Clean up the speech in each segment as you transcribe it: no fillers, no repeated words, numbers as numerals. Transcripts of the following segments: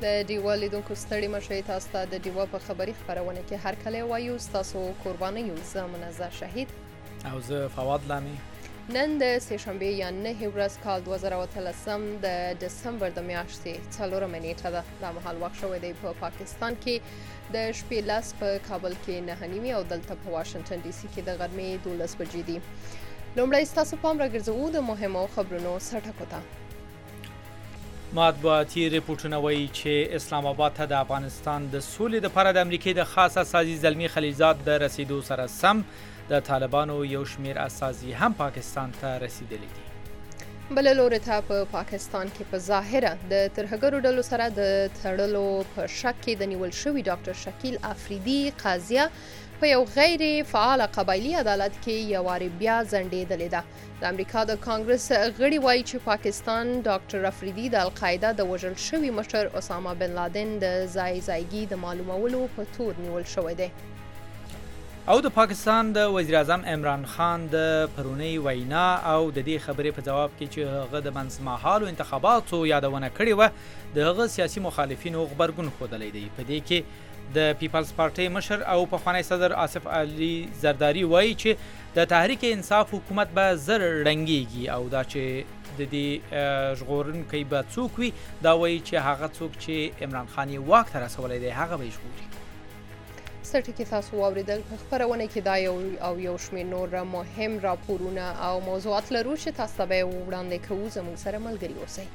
د ډیوا لیدونکو ستړي مشئ تاسو ته د ډیوا په خبري خپرونه کې هر کله وایو ستاسو قربانیو زه منزه شهید او زه فواد لامي. نن د سهشنبه یا 9 ورځ کال 2013 د دسمبر د میاشتې 4 نیټه ده. دا مهال وخت شوی دی په پاکستان کې د شپې 10 په کابل کې 9:30 او دلته په واشنگټن ډي سي کې د غرمې 12 بجې دي. لومړی ستاسو پام راګرځوو د مهمو خبرونو سرټکو ته. مطبوعاتي ریپورټونه وایي چې اسلام آباد ته د افغانستان د سولې لپاره د امریکای د خاص استازي زلمی خلیلزاد د رسیدو سره سم د طالبانو یو شمیر استازي هم پاکستان ته رسیدلي دي. بل لوري ته په پاکستان کې په ظاهره د ترهګرو ډلو سره د تړلو په شک کې د نیول شوی ډاکټر شکیل افریدي قاضیه په یو غیر فعال قبایلی عدالت کې یو واری بیا ځنډېدلې ده. د امریکا د کانګرس غړي وایي چې پاکستان ډاکټر افریدي د القاعده د وژل شوي مشر اسامه بن لادن د ځایګي د معلومولو په تور نیول شوی دی. او د پاکستان د وزیر اعظم عمران خان د پرونی وینا او د دې خبرې په جواب کې چې هغه د منځمهالو انتخاباتو یادونه کړې وه د هغه سیاسي مخالفینو غبرګون ښودلی دی. په دې کې د پیپلز پارټۍ مشر او پخوانی صدر آصف علي زرداري وایي چې د تحریک انصاف حکومت به زر رنګیږي او دا چې د دې ژغورونکی به څوک وي دا وایي چې هغه څوک چې عمران خان یې واک ته رسولی دی هغه به یې ژغوري. سرټي کې تاسو واوریدل په خبرونه کې دا یو شمېر نور مهم راپورونه او موضوعات لرو چې تاسو ته به وړاندې کوو. زموږ سره ملګري اوسئ.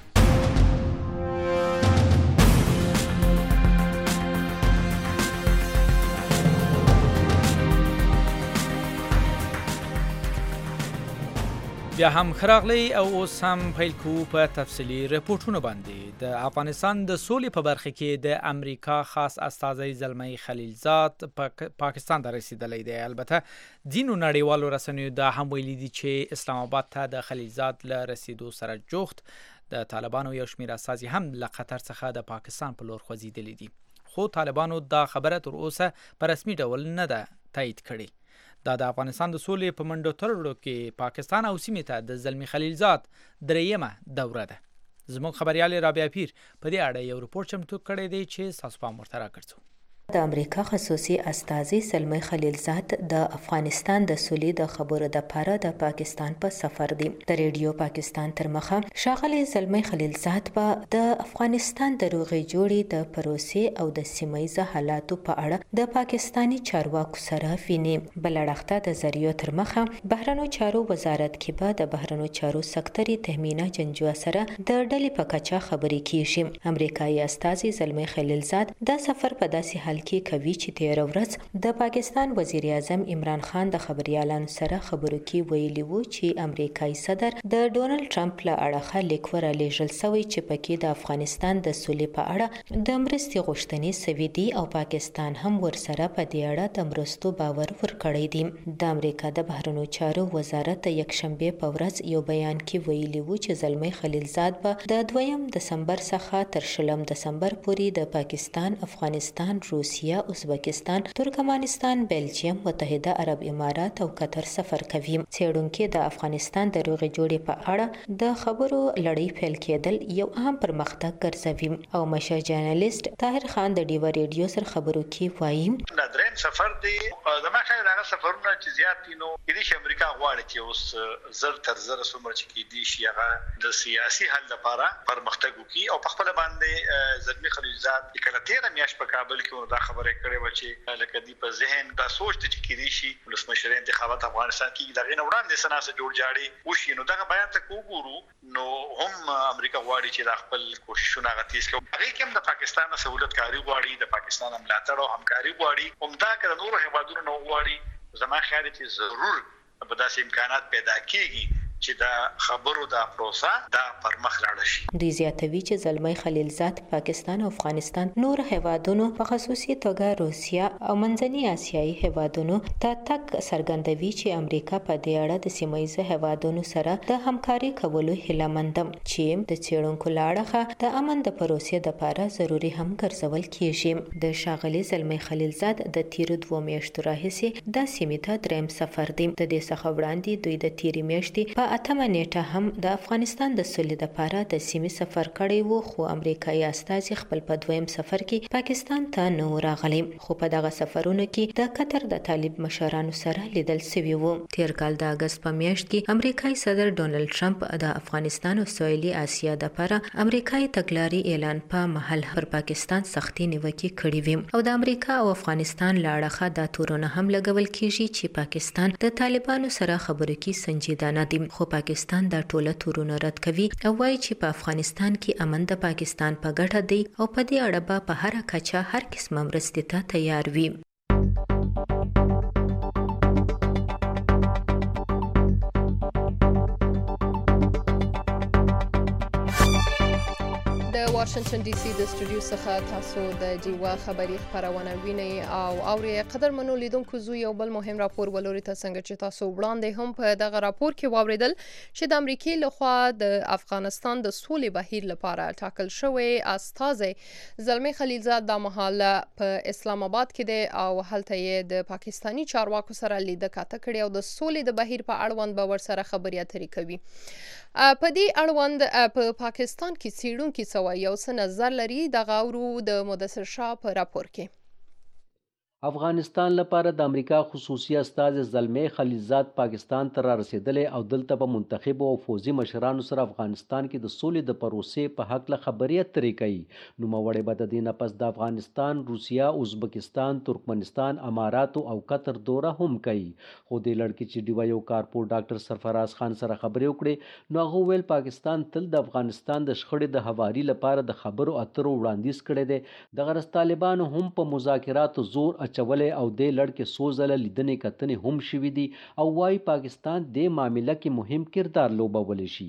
بیا هم خراغلی او اوس هم پیل کوو په تفصیلي رپورټونو باندې. د افغانستان د سولې په برخه کې د امریکا خاص استازی زلمی خلیلزاد پاکستان ته رسیدلی دی. البته ځینو نړیوالو رسنیو دا هم ویلي دي چې اسلام آباد ته د خلیلزاد له رسیدو سره جوخت د طالبانو یو شمیر استازي هم له قطر څخه د پاکستان په لور خوځېدلي دي. خو طالبانو دا خبره تر اوسه په رسمي ډول نه ده تایید کړې. دا د افغانستان د سولې په منډو تړلو کې پاکستان او سیمې ته د زلمی خلیلزاد دریمه دوره ده. زموږ خبریال رابعه پیر په دې اړه یو رپورټ چمتو کړی دی چې تاسو پام ورته راکړئ. د امریکا خصوصي استازي زلمی خلیلزاد د افغانستان د سولې د خبرو لپاره د پاکستان په سفر دی. د ریډیو پاکستان تر مخه ښاغلی زلمی خلیلزاد په د افغانستان د روغې جوړې د پروسې او د سیمه‌ییزه حالاتو په اړه د پاکستاني چارواکو سره ویني. بل اړخته د ذریعو تر مخه بهرنیو چارو وزارت کې به د بهرنیو چارو سکتري تهمینه جنجوا سره د ډلې په کچه خبرې کیږي. امریکایي استازي زلمی خلیلزاد د سفر په داسې کې کوي چې تیر ورځ د پاکستان وزیر اعظم عمران خان د خبريالانو سره خبرو کې ویلي وو چې امریکایي صدر د ډونلډ ټرمپ له اړخه لیک ورلېږل شوی چې پکې د افغانستان د سولې په اړه د مرستې غوښتنې سوي دي او پاکستان هم ورسره په دې اړه د مرستو باور ورکړی دی. د امریکا د بهرنیو چارو وزارت د یکشنبه په ورځ یو بیان کې ویلي وو چې زلمی خلیلزاد به د 2 دسمبر څخه تر 10 دسمبر پورې د پاکستان، افغانستان، روسیه، ازبکستان، ترکمنستان، بلجیم، متحده عرب امارات او قطر سفر کوي. څېړونکي د افغانستان د روغې جوړې په اړه د خبرو لړۍ پیل کېدل یو اهم پرمختګ ګرځوي او مشر جرنالیست طاهر خان د ډیوا ریډیو سره خبرو کې وایي دا درېم سفر دی. زما خیال هغه سفرونه چې زیات دي نو د امریکا غواړي چې اوس زر تر زر څومره چې کېدي شي هغه د سیاسي حل لپاره پرمختګ وکړي او په خپل باندې زلمی خلیلزاد کله 13 میاشت په کابل کې دا خبره کړې و چې لکه دی په ذهن دا سوچ ته چې کېدی شي ولسمشر انتخابات افغانستان کې دغه نه وړاندې سناسه جوړ جاړي وشي نو دغه بیان ته وګورو نو هم امریکا غواړي چې د خپل کوششونه غتیس کوي. هغه کوم د پاکستان سہولت کاری غواړي د پاکستان ملاتړ او همکاري غواړي همدا کړه نور هیوادونو نو غواړي. زما خیال چې ضرور په داسې امکانات پیدا کیږي چې دا خبرو دا پروسه دا پر مخ لاړ شي. دوی زیاتوي چې زلمی خلیلزاد پاکستان او افغانستان نور هیوادونو په خصوصي توګه روسیا او منځنۍ اسیایي هیوادونو ته تک څرګندوي چې امریکا په دې اړه د سیمه‌ییزه هیوادونو سره د همکاري کولو هیله مند چې د څېړونکو له اړخه د امن د پروسې لپاره ضروري هم ګرځول کیږي. د ښاغلي زلمی خلیلزاد د تیرو 2 میاشتو راهیسې د سیمې ته دریم سفر دی. د دې څخه وړاندې دوی د تیرې میاشتې په په 8 نیټه هم د افغانستان د سولې لپاره د سیمې سفر کړی وو، خو امریکایي استازي خپل په دویم سفر کې پاکستان ته نه راغلي. خو په دغه سفرونو کې د قطر د طالب مشرانو سره لیدل شوي وو. تیر کال د اگست په میاشت کې امریکایي صدر ډونالد ټرمپ د افغانستان او سویلي اسیا لپاره امریکایي تګلارې اعلان په محل پر پاکستان سختي نیوکې کړې وې او د امریکا او افغانستان لاړه د تورونه هم لګول کیږي چې پاکستان د طالبانو سره خبرو کې سنجیدانه دي. خو پاکستان دا ټوله تورونه رد کوي او وایي چې په افغانستان کې امن د پاکستان په ګټه دی او په دې اړه به په هر کچه هر قسمه مرستې ته تیار وي. واشنگټن ډي سي د سټوډیو څخه تاسو د ډیوا خبري خبرونه وینئ او اوري. قدر منو لیدونکو زو یو بل مهم راپور ولوري ته څنګه چې تاسو وړاندې هم په دغه راپور کې واوریدل چې د امریکای لخوا د افغانستان د سولې بهیر لپاره ټاکل شوی استازي زلمي خلیلزاد د محله په اسلام آباد کې دی او هلته یې د پاکستانی چارواکو سره لیدل کاته کړي او د سولې د بهیر په اړوند به ور سره خبري اترې کوي. په دې اړوند په پاکستان کې څېړونکي څه یو څه نظر لري د غاورو د مدثر شاه په راپور کې. افغانستان لپاره د امریکا خصوصي استازي زلمي خلیلزاد پاکستان ته را رسیدلی او دلته په منتخب او فوزي مشرانو سره افغانستان کې د سولې د پروسې په حق له خبري اترې کوي. نوموړی به د دې نه پس د افغانستان، روسیا، ازبکستان، ترکمنستان، امارات او قطر دوره هم کوي. خو د لړکی چې ډیوا یو کارپور ډاکټر سرفراز خان سره خبرې وکړې نو هغه ویل پاکستان تل د افغانستان د شخړې د هواري لپاره د خبرو اترو وړاندیز کړی دی. د غرض طالبانو هم په مذاکراتو زور چولې او د لړکې سوزله لیدنې کتنې هم شوي دي او وايي پاکستان د معاملې کې مهم کردار لوبولی شي.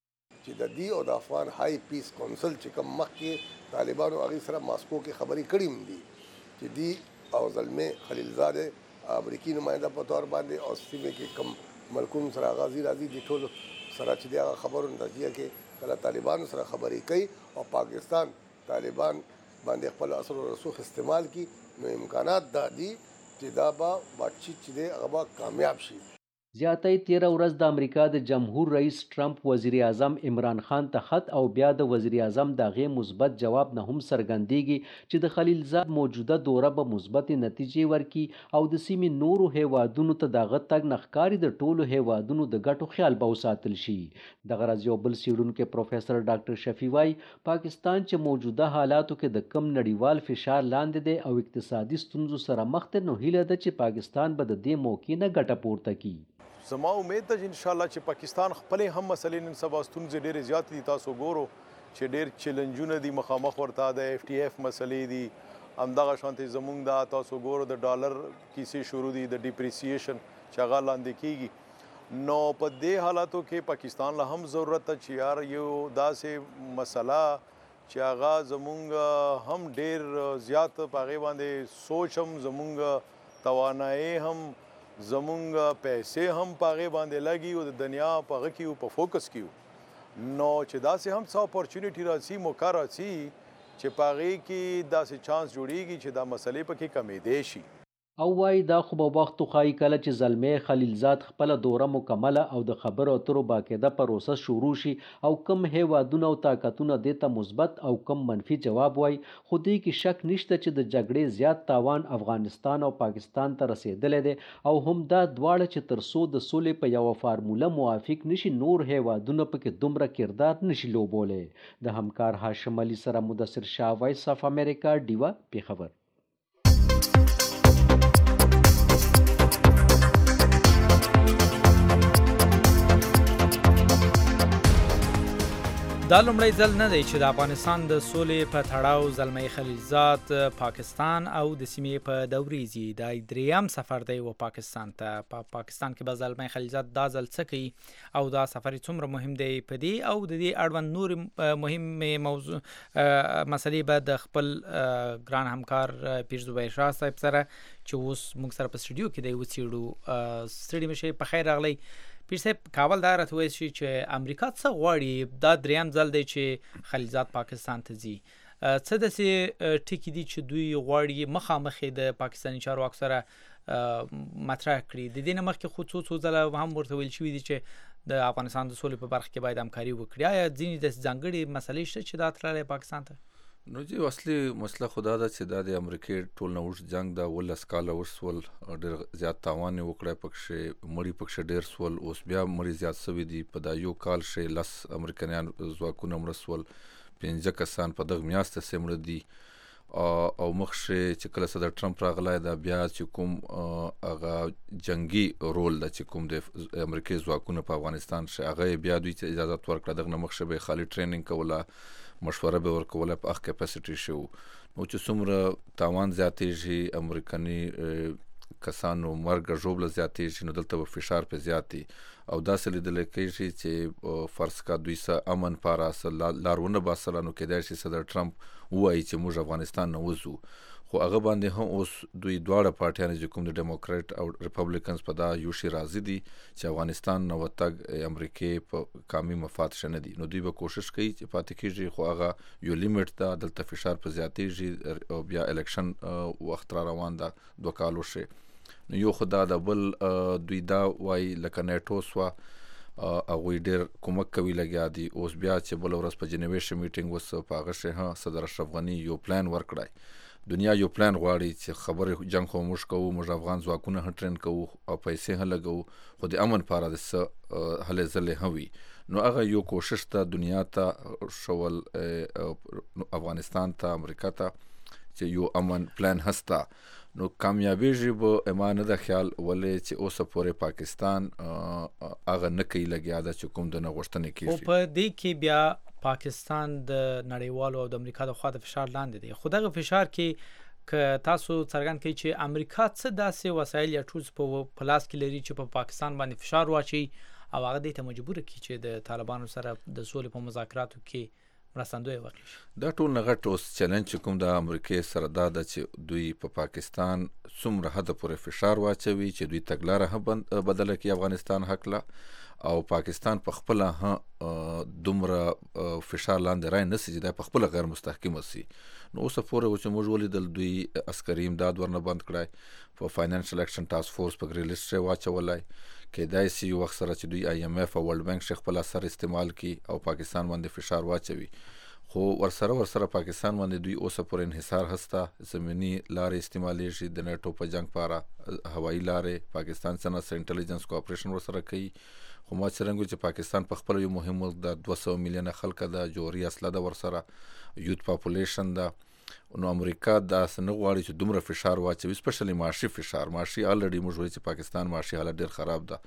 چې د دې او د افغان های پیس کونسل چې کوم مخکې طالبانو هغې سره ماسکو کې خبرې کړې هم دي چې دی او زلمي خلیلزاد امریکي نماینده په طور باندې او سیمې کې کوم ملکونو سره غازي راځي د ټولو سره چې د هغه خبرو نتیجه کې کله طالبانو سره خبرې کوي او پاکستان طالبان باندې خپل اثر او رسوخ استعمال کی نو امکانات دا دي چې دا به باتچیت چې دی هغه به کامیاب شي. زیاتې 13 ورځ د امریکا د جمهور رئیس ټرمپ وزیر اعظم عمران خان ته خط او بیا د وزیر اعظم دغه مثبت جواب نه هم څرګندېږي چې د خلیلزاد موجوده دوره به مثبت نتیجې ورکړي او د سیمې نورو هیوادونو ته دغه تګ نخکاری د ټولو هیوادونو د ګټو خیال به وساتل شي. د غرض یو بل څېړونکی پروفیسور ډاکټر شفیع وايي پاکستان چې موجوده حالاتو کې د کم نړیوال فشار لاندې دی او اقتصادي ستونزو سره مخ دی نو هیله ده چې پاکستان به د دې موقع نه ګټه پورته کړي. زما امید ده چې انشاءالله چې پاکستان خپلې هم مسلې نن سبا ستونزې ډېرې زیات دي. تاسو ګورو چې ډېر چیلنجونه دي مخامخ ورته د FTF مسلې دي همدغه شانتې زمونږ دا تاسو ګورو د ډالر کیسې شروع دي د ډیپریسیشن چې هغه لاندې کیږي. نو په دې حالاتو کې پاکستان له هم ضرورت ده چې یار یو داسې مسله چې هغه زمونږ هم ډېر زیات په هغې باندې سوچ هم زمونږ توانایي هم زمونږ پیسې هم په هغې باندې لګي او د دنیا په هغه کې په فوکس کیو نو چې داسې هم څه اپورچونیټي راځي موقع راځي چې په هغې کې داسې چانس جوړیږي چې دا مسلې پکې کمیدی شي. او وايي دا خو به وخت وښایي کله چې زلمي خلیلزاد خپله دوره مکمله او د خبرو اترو باقاعده پروسه شروع شي او کم هیوادونه او طاقتونه دې ته مثبت او کم منفي جواب وایي. خو دې کې شک نشته چې د جګړې زیات تاوان افغانستان او پاکستان ته رسېدلی دی او هم دا دواړه چې تر څو د سولې په یوه فارموله موافق نشي نور هیوادونه پکې دومره کردار نشي لوبولی. د همکار هاشم علي سره مدثر شاه، وایس اف امریکا، ډیوا، پیښور. دا لومړی ځل نه دی چې د افغانستان د سولې په تړاو زلمي خلیلزاد پاکستان او د سیمې په دورې ځي. دا دریم سفر دی و پاکستان ته. په پاکستان کې به زلمي خلیلزاد دا ځل څه کوي او دا سفر څومره مهم دی په دې او د دې اړوند نور مهم موضوع مسلې به د خپل ګران همکار پیر زبیر شاه صاحب سره چې اوس موږ سره په سټوډیو کې دی وڅېړو. ستړي مشئ، په خیر راغلی. پیر صاحب کابل دا راته وایي چې امریکا څه غواړي؟ دا دریم ځل دی چې خلیلزاد پاکستان ته ځي. څه داسې ټکي دي چې دوی غواړي مخامخ د پاکستاني چارواکو سره مطرح کړي؟ د دې نه مخکې خو څو ځله هم ورته ویل شوي دي چې د افغانستان د سولې په برخه کې باید همکاري وکړي. آیا ځینې د ځانګړي مسلې شته چې دا تللی پاکستان ته؟ نو جی اصلي مسله خدا ده چې دا د امریکې ټول نه اوږد جنگ د 18 کاله وشول، ډېر زیات تاوان یې وکړی، پکښې مړي پکښې ډېر سول، اوس بیا مړي زیات سوي دي. په دا یو کال ښې 10 امریکایان ځواکونه مړه سول، 15 کسان په دغه میاشت کې مړه دي. او مخکې چې کله صدر ټرمپ راغلی دا بیا چې کوم هغه جنگي رول ده چې کوم د امریکې ځواکونه په افغانستان ښه هغه بیا دوی ته اجازه ورکړه. دغه نه مخکې به خالي ټریننګ کوله، مشوره به ورکوله، په هغه کیپاسټي شو. نو چې څومره تاوان زیاتېږي، امریکایي کسانو مرګ ژوبله زیاتېږي، نو دلته به فشار په زیات دی. او داسې لیدلی کېږي چې فرض کا دوی څه امن پاره څه لار ونه باسله، نو کېدای شي صدر ټرمپ ووایي چې موږ افغانستان نه وځو. خو هغه باندې هم اوس دوی دواړه پارټیانې چې کوم د ډیموکریټ او ریپبلیکنز په دا یو شي راضي دي چې افغانستان نه وتګ امریکې په قومي مفاد ښه نه دي. نو دوی به کوشش کوي چې پاتې کېږي، خو هغه یو لیمټ ده، دلته فشار په زیاتېږي او بیا الیکشن وخت را روان ده 2 کال وشي. نو یو خو دا د بل دوی دا وایي لکه نیټو سوه هغوی ډېر کومک کوي لګیا دي. اوس بیا چې بله ورځ په جنیوې میټینګ وسو، په هغه شی صدر اشرف غني یو پلان ورکړی. دنیا یو پلان غواړي چې خبرې جنگ خو موږ کوو، موږ افغان ځواکونه هم ټرین کوو او پیسې هم لګوو، خو د امن پاره د څه هلې ځلې هم وي. نو هغه یو کوشش ته دنیا ته شول، افغانستان ته، امریکا ته، چې یو امن پلان هسته. نو کامیابیږي به اما نه د خیال، ولې چې اوسه پورې پاکستان هغه نه کوي لګیا ده چې کوم د نه غوښتنې کېږي. او په دې کې بیا پاکستان د نړیوالو او د امریکا د خوا د فشار لاندې دی. خو دغه فشار کې که تاسو څرګند کړئ چې امریکا څه داسې وسایل یا ټولز په لاس کې لري چې په پاکستان باندې فشار واچي او هغه دې ته مجبور کړي چې د طالبانو سره د سولې په مذاکراتو کې مرستندوی وکړي. دا ټول نه غټ اوس چیلنج چې کوم د امریکې سره دا ده چې دوی په پاکستان څومره حد پورې فشار واچوي چې دوی تګلاره هم بدله کړي افغانستان حقله، او پاکستان په خپله دومره فشار لاندې رای نسی چې دا په خپله غیر مستحکمه سي. نو اوسه پورې چې موږ ولیدل دوی عسکري امداد ورنه بند کړی، په فاینانشل ایکشن ټاسک فورس په ګرې لیسټ یې واچولی. کېدای سي یو وخت سره چې دوی IMF او ورلډ بانک خپل اثر استعمال کړي او پاکستان باندې فشار واچوي. خو ورسره پاکستان باندې دوی اوسه پورې انحصار هسته، زمینی لارې استعمالیږي، د نیټو په جنگ پاره هوایي لارې پاکستان څخه انټیلیجنس کوآپریشن ورسره کوي. خو ما څرنګه چې پاکستان په خپل یو مهم ملک د 200 میلیونه خلک د جوړي اصله د ورسره یوت پاپولیشن ده. نو امریکا دا څنګه غواړي چې دومره فشار واچوي، سپیشلی معاشي فشار. معاشي الریډي موږ وایو چې پاکستان معاشي حالت ډېر خراب ده،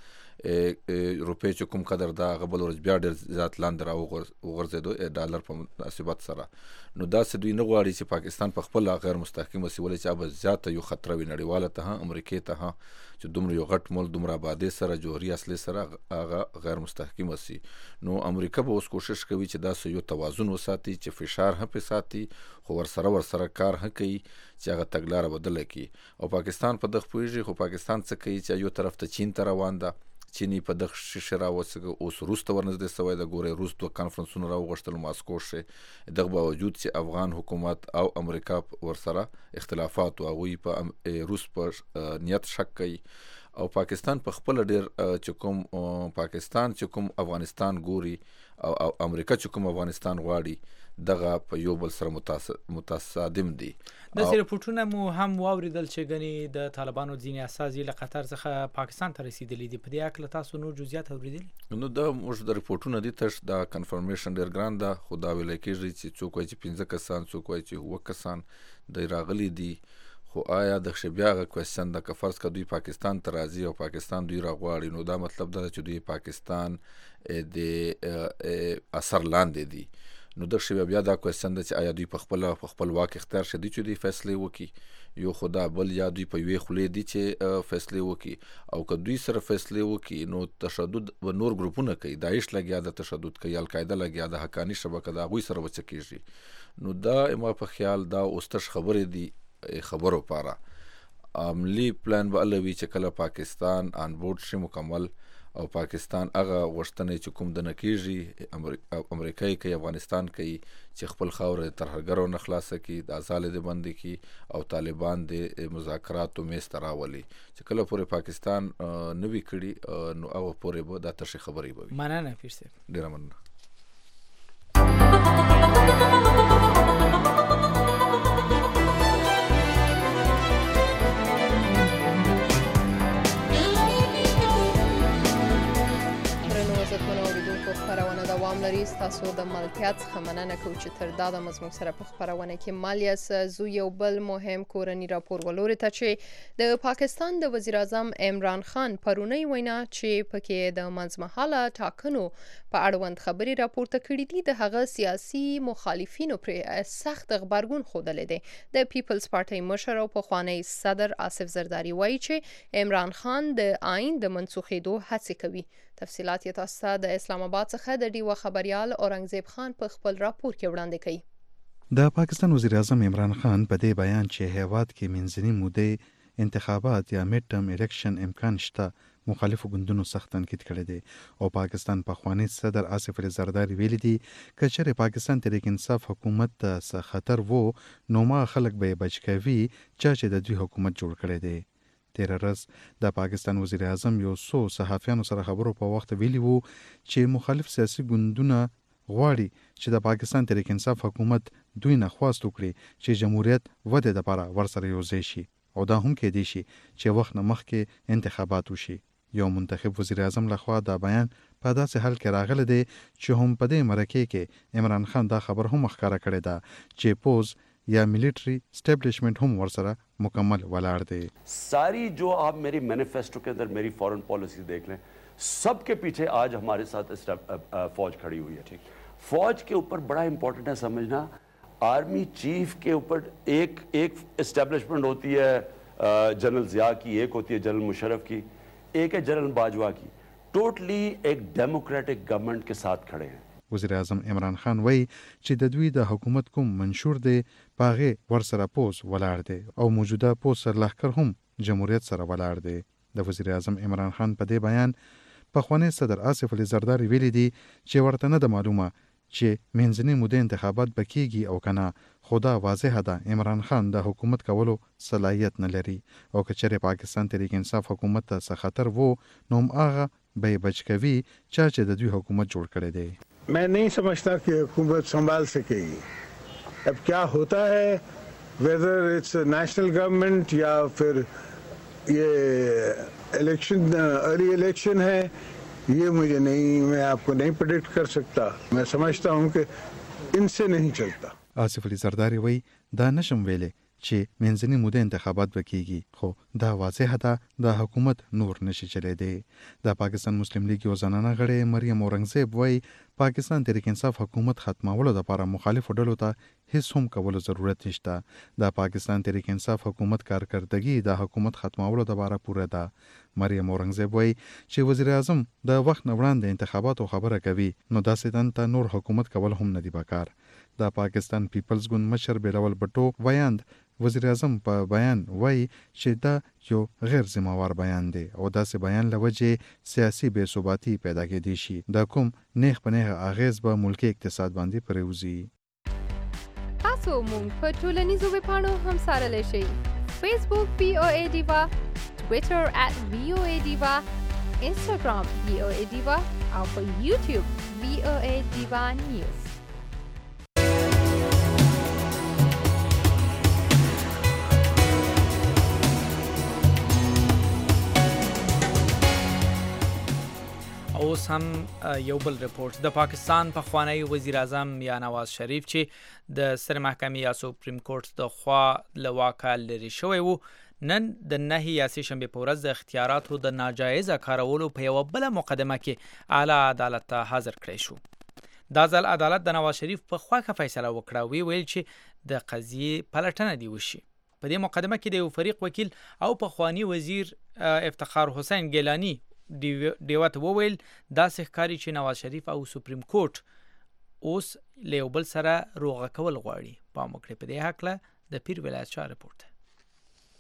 روپۍ چې کوم قدر ده هغه بل ورځ بیا ډېر زیات لاندې راوغورځېدو ډالر په مناسبت سره. نو داسې دوی نه غواړي چې پاکستان په خپل غیر مستحکمه سي، ولې چې هغه زیاته یو خطر وي نړیواله ته هم امریکې ته هم، چې دومره یو غټ ملک دومره آبادۍ سره جوهري اصلې سره هغه غیر مستحکمه سي. نو امریکا به اوس کوشش کوي چې داسې یو توازن وساتي چې فشار هم پې ساتي، خو ورسره کار هم کوي چې هغه تګلاره بدله کړي. او پاکستان په دغه پوهېږي، خو پاکستان څه کوي چې یو طرف ته چین ته روان ده، چینی په دغه شیشه راوڅګه، اوس روس ته ورنږدې سوی ده. ګورئ روس 2 کانفرنسونه راوغوښتل ماسکو ښې، دغه باوجود چې افغان حکومت او امریکا ورسره اختلافات و، هغوی په روس په نیت شک کوي. او پاکستان په خپل ډېر چې کوم پاکستان چې کوم افغانستان ګوري او امریکا چې کوم افغانستان غواړي، دغه په یو بل سره متصادم دي. داسې رپورټونه مو هم واوریدل چې ګنې د طالبانو ځینې استازي له قطر څخه پاکستان ته رسیدلي دي. په دې هکله تاسو نور جزئیات اوریدلي؟ نو دا موږ د رپورټونه دي تش دا کنفرمیشن ډېر ګران ده، خو دا ویلی کېږي چې څوک وایي چې 15 کسان، څوک وایي چې 7 کسان دی راغلي دي. خو آیا د بیا هغه کوېسچن ده که فرض که دوی پاکستان ته راځي او پاکستان دوی راغواړي، نو دا مطلب دا ده چې دوی پاکستان د اثر لاندې دي. نو دغه بیا دا کوېسچن ده چې آیا دوی په خپل واک اختیار شدي چې دوی فیصلې وکړي، یو خو دا بل یا دوی په یوې خولې دي چې فیصلې وکړي. او که دوی سره فیصلې وکړي نو تشدد و نور ګروپونه کوي، داعش لګیا د تشدد کوي، القاعده لګیا د حقاني شبکه د هغوی سره وڅه کېږي. نو دا ما په خیال دا اوس تش خبرې دي خبرو پاره. عملی پلان به الوي چې کله پاکستان آن بورډ شي مکمل او پاکستان هغه غوښتنې چې کوم د نکیږي امریکای کوي افغانستان کوي چې خپل خاور ترهګرو نه خلاصه کی د ازاله د بند کی او طالبان د مذاکراتو میز راولي چې کله پورې پاکستان نوی کړي نو هغه پورې به د تشه خبرې به مننه پیرسه ډیر مننه. خبرونه دوام لري. تاسو د ملکیت څخه مننه کوم چې تر دا د مزمون سره په خبرونه کې مالیاس زو یو بل مهم کورنی راپور ولوري ته چې د پاکستان د وزیر اعظم عمران خان پرونی وینا چې پکې د منځمهاله ټاکنو په اړوند خبري راپورته کړې دي د هغه سیاسي مخالفینو پر سخت خبرګون خوده دي. د پیپلز پارټي مشر او پخوانی صدر آصف زرداری وایي چې عمران خان د آئین د منسوخېدو هڅه کوي. تفصيلات یې تاسو ته د اسلام آباد څخه د ډیوه خبريال اورنګزیب خان په خپل راپور کې وړاندې کړي. د پاکستان وزیر اعظم عمران خان په دې بیان چې هیواد کې منځني مودې انتخابات یا میډ ټرم الیکشن امکان شته مخالفو ګوندونو سخت تنقید کړی دی او پاکستان پخوانی صدر آصف علي زرداری ویلي دي کچره پاکستان تحریک انصاف حکومت ته خطر وو نو ما خلک به بچ کوي چې د دوی حکومت جوړ کړی دی. تیر ورځ د پاکستان وزیر اعظم یو څو صحافیانو سره خبرو په وخت ویلي وو چې مخالف سیاسي ګوندونه غواړي چې د پاکستان تحریک انصاف حکومت دوی نه خواست وکړي چې جمهوریت وده لپاره ورسره یوځای شي او دا هم کې دي شي چې وخت نه مخکې انتخابات وشي. یو منتخب وزیر اعظم لخوا دا بیان په داسې حال کې راغلی دی چې هم په دې مرکه کې عمران خان دا خبر هم ښکاره کړی ده چې پوز یا military establishment हम वर्सरा मुकम्मल वलाड़ दे. सारी जो आप मेरी मैनिफेस्टो के अंदर मेरी फॉरेन पॉलिसी देख लें, सबके पीछे आज हमारे साथ फौज खड़ी हुई है. ठीक, फौज के ऊपर बड़ा इंपॉर्टेंट है समझना, आर्मी चीफ के ऊपर एक एस्टेब्लिशमेंट होती है जनरल जिया की, एक होती है जनरल मुशर्रफ की, एक है जनरल बाजवा की. टोटली एक डेमोक्रेटिक गवर्नमेंट के साथ खड़े हैं. وزیر اعظم عمران خان وایي چې د دوی د حکومت کوم منشور دی پاغه ورسره پوز ولاړ دی او موجوده پوز سرلښکر هم جمهوریت سره ولاړ دی. د وزیر اعظم عمران خان په دې بیان پخوانی صدر آصف علي زرداری ویلي دي چې ورته نه د معلومه چې منځني موده انتخابات بکیږي او کنه، خدا واضح ده عمران خان د حکومت کولو صلاحیت نه لري او کچره پاکستان تحریک انصاف حکومت ته څه خطر وو نو هغه به بچ کوي چې د دوی حکومت جوړ کړي دی. मैं नहीं समझता कि हुकूमत संभाल सकेगी. अब क्या होता है, वेदर इट्स नेशनल गवर्नमेंट या फिर ये इलेक्शन अर्ली इलेक्शन है, ये मुझे नहीं, मैं आपको नहीं प्रेडिक्ट कर सकता. मैं समझता हूँ कि इनसे नहीं चलता. آصف علي زرداری وایي دا نشم ویلې چې منځني موده انتخابات وکړي، خو دا واضح ده د حکومت نور نشي چلیدي. د پاکستان مسلم لیگ یو زنانه غړې مریم اورنګزیب وایي پاکستان تحریک انصاف حکومت ختمولو لپاره مخالفو ډلو ته هیڅ هم کولو ضرورت نشته. د پاکستان تحریک انصاف حکومت کارکردګي د حکومت ختمولو لپاره پوره ده. مریم اورنګزیب وایي چې وزیر اعظم د وخت نه وړاندې انتخاباتو خبره کوي نو داسې دنده نور حکومت کول هم نه دی پکار. د پاکستان پیپلز ګوند مشر بلاول بټو وایاند وزیر اعظم په بیان وایي چې دا یو غیر ذمہوار بیان دی او داسې بیان لوجه سیاسي بې ثباتی پیدا کېدی شي. د کوم نیغ په نیغ اغیز به ملکی اقتصاد باندې پریوزي. تاسو مونږ په ټولنیزو ویبپاڼو هم سره شئ. فیسبوک VOA Diva, Twitter @VOA Diva, Instagram VOA Diva او په YouTube VOA Diva News. اوس هم یو بل رپورت. د پاکستان پخوانی وزیر اعظم یا نواز شریف چې د ستر محکمې یا سپریم کورټ د خوا له واکه لرې شوی وو، نن د 9 یا 3 شنبه په ورځ د اختیاراتو د ناجایزه کارولو په یو بل مقدمه کې اعلی عدالت ته حاضر کړی شو. دا ځل عدالت د نواز شریف په خوا کې فیصله وکړه، ویل چې د قضیې پلټنه دی وشي. په دې مقدمه کې د یو فریق وکیل او پخوانی وزیر افتخار حسین ګیلانی دیوات وویل داسې ښکاري چې نواز شریف او سپریم کورټ اوس له یو بل سره روغه کول غواړي. پام وکړئ په دې هکله د پیر ولایت شاه رپورت.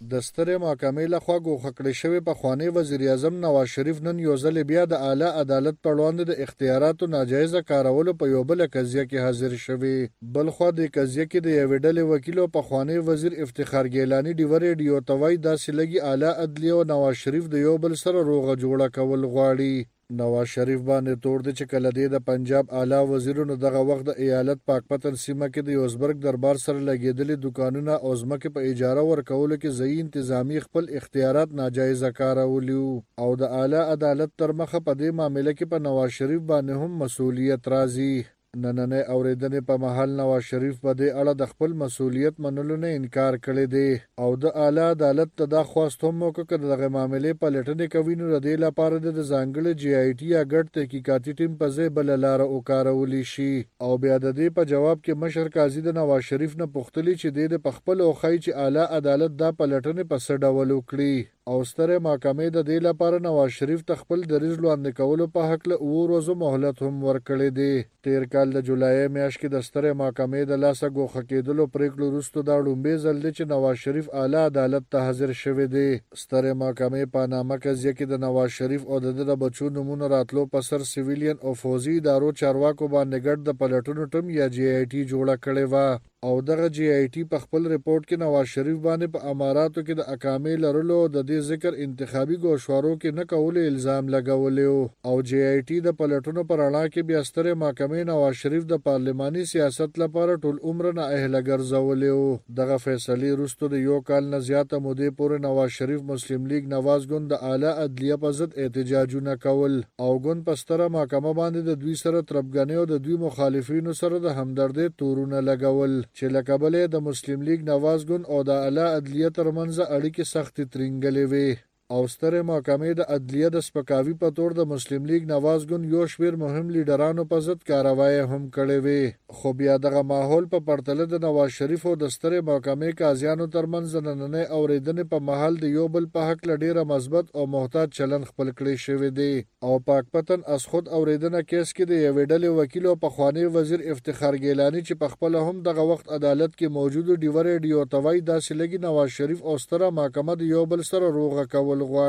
د سترې محکمې لخوا ګوښه کړی شوی پخوانی وزیر اعظم نواز شریف نن یو ځل بیا د اعلی عدالت په وړاندې د اختیاراتو ناجایزه کارولو په یو بل قضیه کې حاضر شوی. بلخوا د قضیه کې د یوې ډلې وکیل او پخوانی وزیر افتخار ګیلاني ډیوه ریډیو ته وایي داسې لږي اعلی عدلیه او نواز شریف د یو بل سره روغه جوړه کول غواړي. نواز شریف باندې تور دی چې کله د پنجاب اعلی وزیرونو دغه وخت د ایالت پاکپتن سیمه کې د یوزبرګ دربار سره لګېدلي دکانونه او ځمکې په اجاره ورکولو کې ځایي انتظامی خپل اختیارات ناجایزه کارولي او د اعلی عدالت تر مخه په دې معامله کې په نواز شریف باندې هم مسؤلیت راځي. نننۍ اورېدنې په مهال نواز شریف په دې اړه د خپل مسؤلیت منلو نه انکار کړی دی او د اعلی عدالت ته دا خواست هم وکړه که دغه معاملې پلټنې کوي نو د دې لپاره د ځانګړي GIT یا ګډ تحقیقاتي ټیم په ځای بله لاره وکارولی شي. او بیا د دې په جواب کې مشر قاضي د نواز شریف نه پوښتلي چې د پخپل وښایي چې اعلی عدالت دا پلټنې په څه ډول وکړي او سترې محکمې د دې لپاره نواز شریف ته خپل دریځ وړاندې کولو په هکله 7 ورځو مهلت هم ورکړی دی. تیر کال د جولای میاشت کې د سترې محکمې د لاسه ګوښه کېدلو پریکړو وروسته دا لومړی ځل دی چې نواز شریف اعلی عدالت ته حاضر شوی دی. سترې محکمې په نامه قضیه کې د نواز شریف او د بچو نومونو راتلو په سر سیویلین او فوزي ادارو چارواکو باندې ګډ د پلټنو ټیم یا GIT جوړه کړې وه او دغه GIT په خپل ریپورت کې نواز شریف باندې په اماراتو کې د اقامې لرلو د دې ذکر انتخابي ګوشوارو کې نه کولو الزام لګولی او GIT د پلټنو په رڼا کې بیا سترې محکمې نواز شریف د پارلماني سیاست لپاره ټول عمر نااهله ګرځولی دغه فیصلې وروسته د یو کال نه زیاته مودې پورې نواز شریف مسلم لیگ نواز ګوند د اعلی عدلیه په ضد احتجاجونه کول او ګوند په ستره محکمه باندې د دوی سره تربګنۍ او د دوی مخالفینو سره د همدردۍ تورونه لګول چې له کبله د مسلم لیگ نواز ګوند او د اعلی عدلیه ترمنځ اړیکې سختې ترینګلې وې او سترې محکمې د عدلیه د سپکاوي په تور د مسلم لیگ نواز ګوند یو شمېر مهم لیډرانو په ضد کاروایی هم کړې وې خو بیا دغه ماحول په پرتله د نواز شریف او د سترې محکمې قاضیانو ترمنځ د نننۍ اورېدنې په مهال د یو بل په هکله ډېره مثبت او محتاط چلن خپل کړی شوی دی او پاکپتن از خود اورېدنه کیس کې د یوې ډلې وکیل او پخوانی وزیر افتخار ګیلاني چې په خپله هم دغه وخت عدالت کې موجود ډیوه ریډیو ته وایي داسې لږي نواز شریف او ستره محکمه د یو بل سره روغه کول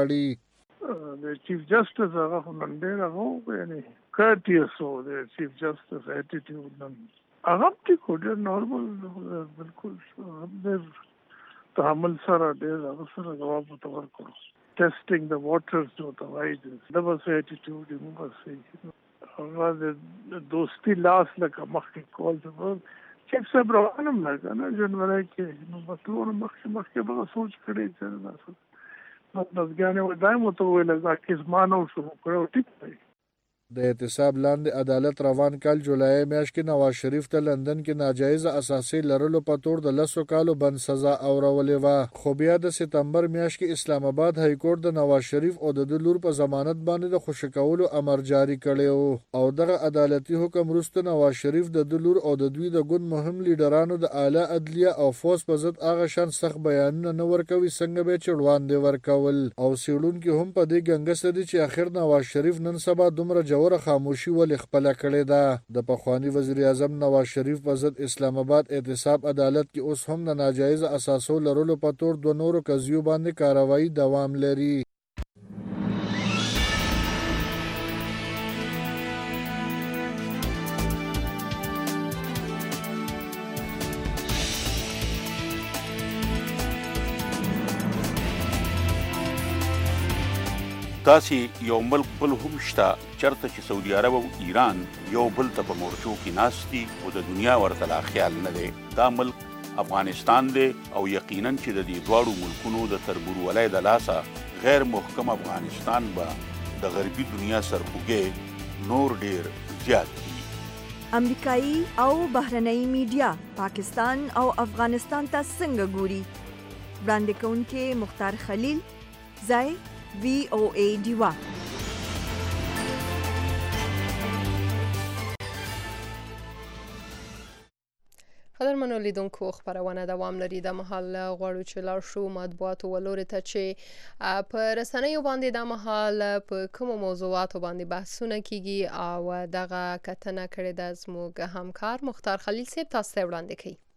غواړي. د چیف جسټس هغه خو نن ډېر هغه یعنی کارټیس او د چیف جسټس اټیټیوډ نن هغه ټیک ډېر نارمل بالکل ډېر تحمل سره ډېر هغه سره جواب ورکړو ټیسټینګ د واټرز نو ته وایي د بس اټیټیوډ یې موږ هغه د دوستي لاس لکه مخکې کول ته چیف صاحب روانم نه کنه جنوري کې نو مطلب مخکې به سوچ کړی چې مطلبګانې ودایم ته ویل دا کیس مانو شروع کړو ټیک دی. د احتساب لاندې عدالت روان کال جولای میاشت کې نواز شریف ته لندن کې ناجایزه اساسي لرلو په تور د 10 کالو بند سزا اورولې وه خو بیا د سپتمبر میاشت کې اسلام آباد های کورټ د نواز شریف او د لور په ضمانت باندې د خوشی کولو امر جاری کړی او دغه عدالتي حکم وروسته نواز شریف د لور او د دوی د ګوند مهم لیډرانو د اعلی عدلیه او فوز په ضد هغه شان سخت بیانونه نه ورکوي څنګه به چې وړاندې ورکول او سیړونکي هم په دې ګنګس دي چې اخر نواز شریف نن سبا دومره جوړه خاموشي ولې خپل کړې ده. د پخوانی وزیر اعظم نواز شریف په ضد اسلام آباد احتساب عدالت کې اوس هم د ناجایز اساسو لرلو په تور 2 نورو قضیو باندې کاروایی دوام لري. تاسې یو ملک بل هم شته چرته چې سعودي عرب او ایران یو بل ته په مورچو کې ناست دي او د دنیا ورته لا خیال نه دی. دا ملک افغانستان دی او یقینا چې د دې دواړو ملکونو د تربورولۍ د لاسه غیر محکم افغانستان به د غربي دنیا سرخوږی نور ډیر زیات دي. امریکایي او بهرنۍ میډیا پاکستان او افغانستان ته څنګه ګوري؟ وړاندې کوونکې مختار خلیل ځای VOA ډیوا. قدرمنو لیدونکو خبرونه دوام لري. د مهال غواړو چې لاړ شو مطبوعاتو ولوري ته چې په رسنیو باندې د مهال په کومو موضوعاتو باندې بحثونه کیږي او دغه کتنه کړې ده زموږ همکار مختار خلیل صاحب تاسو ته وړاندې کوي.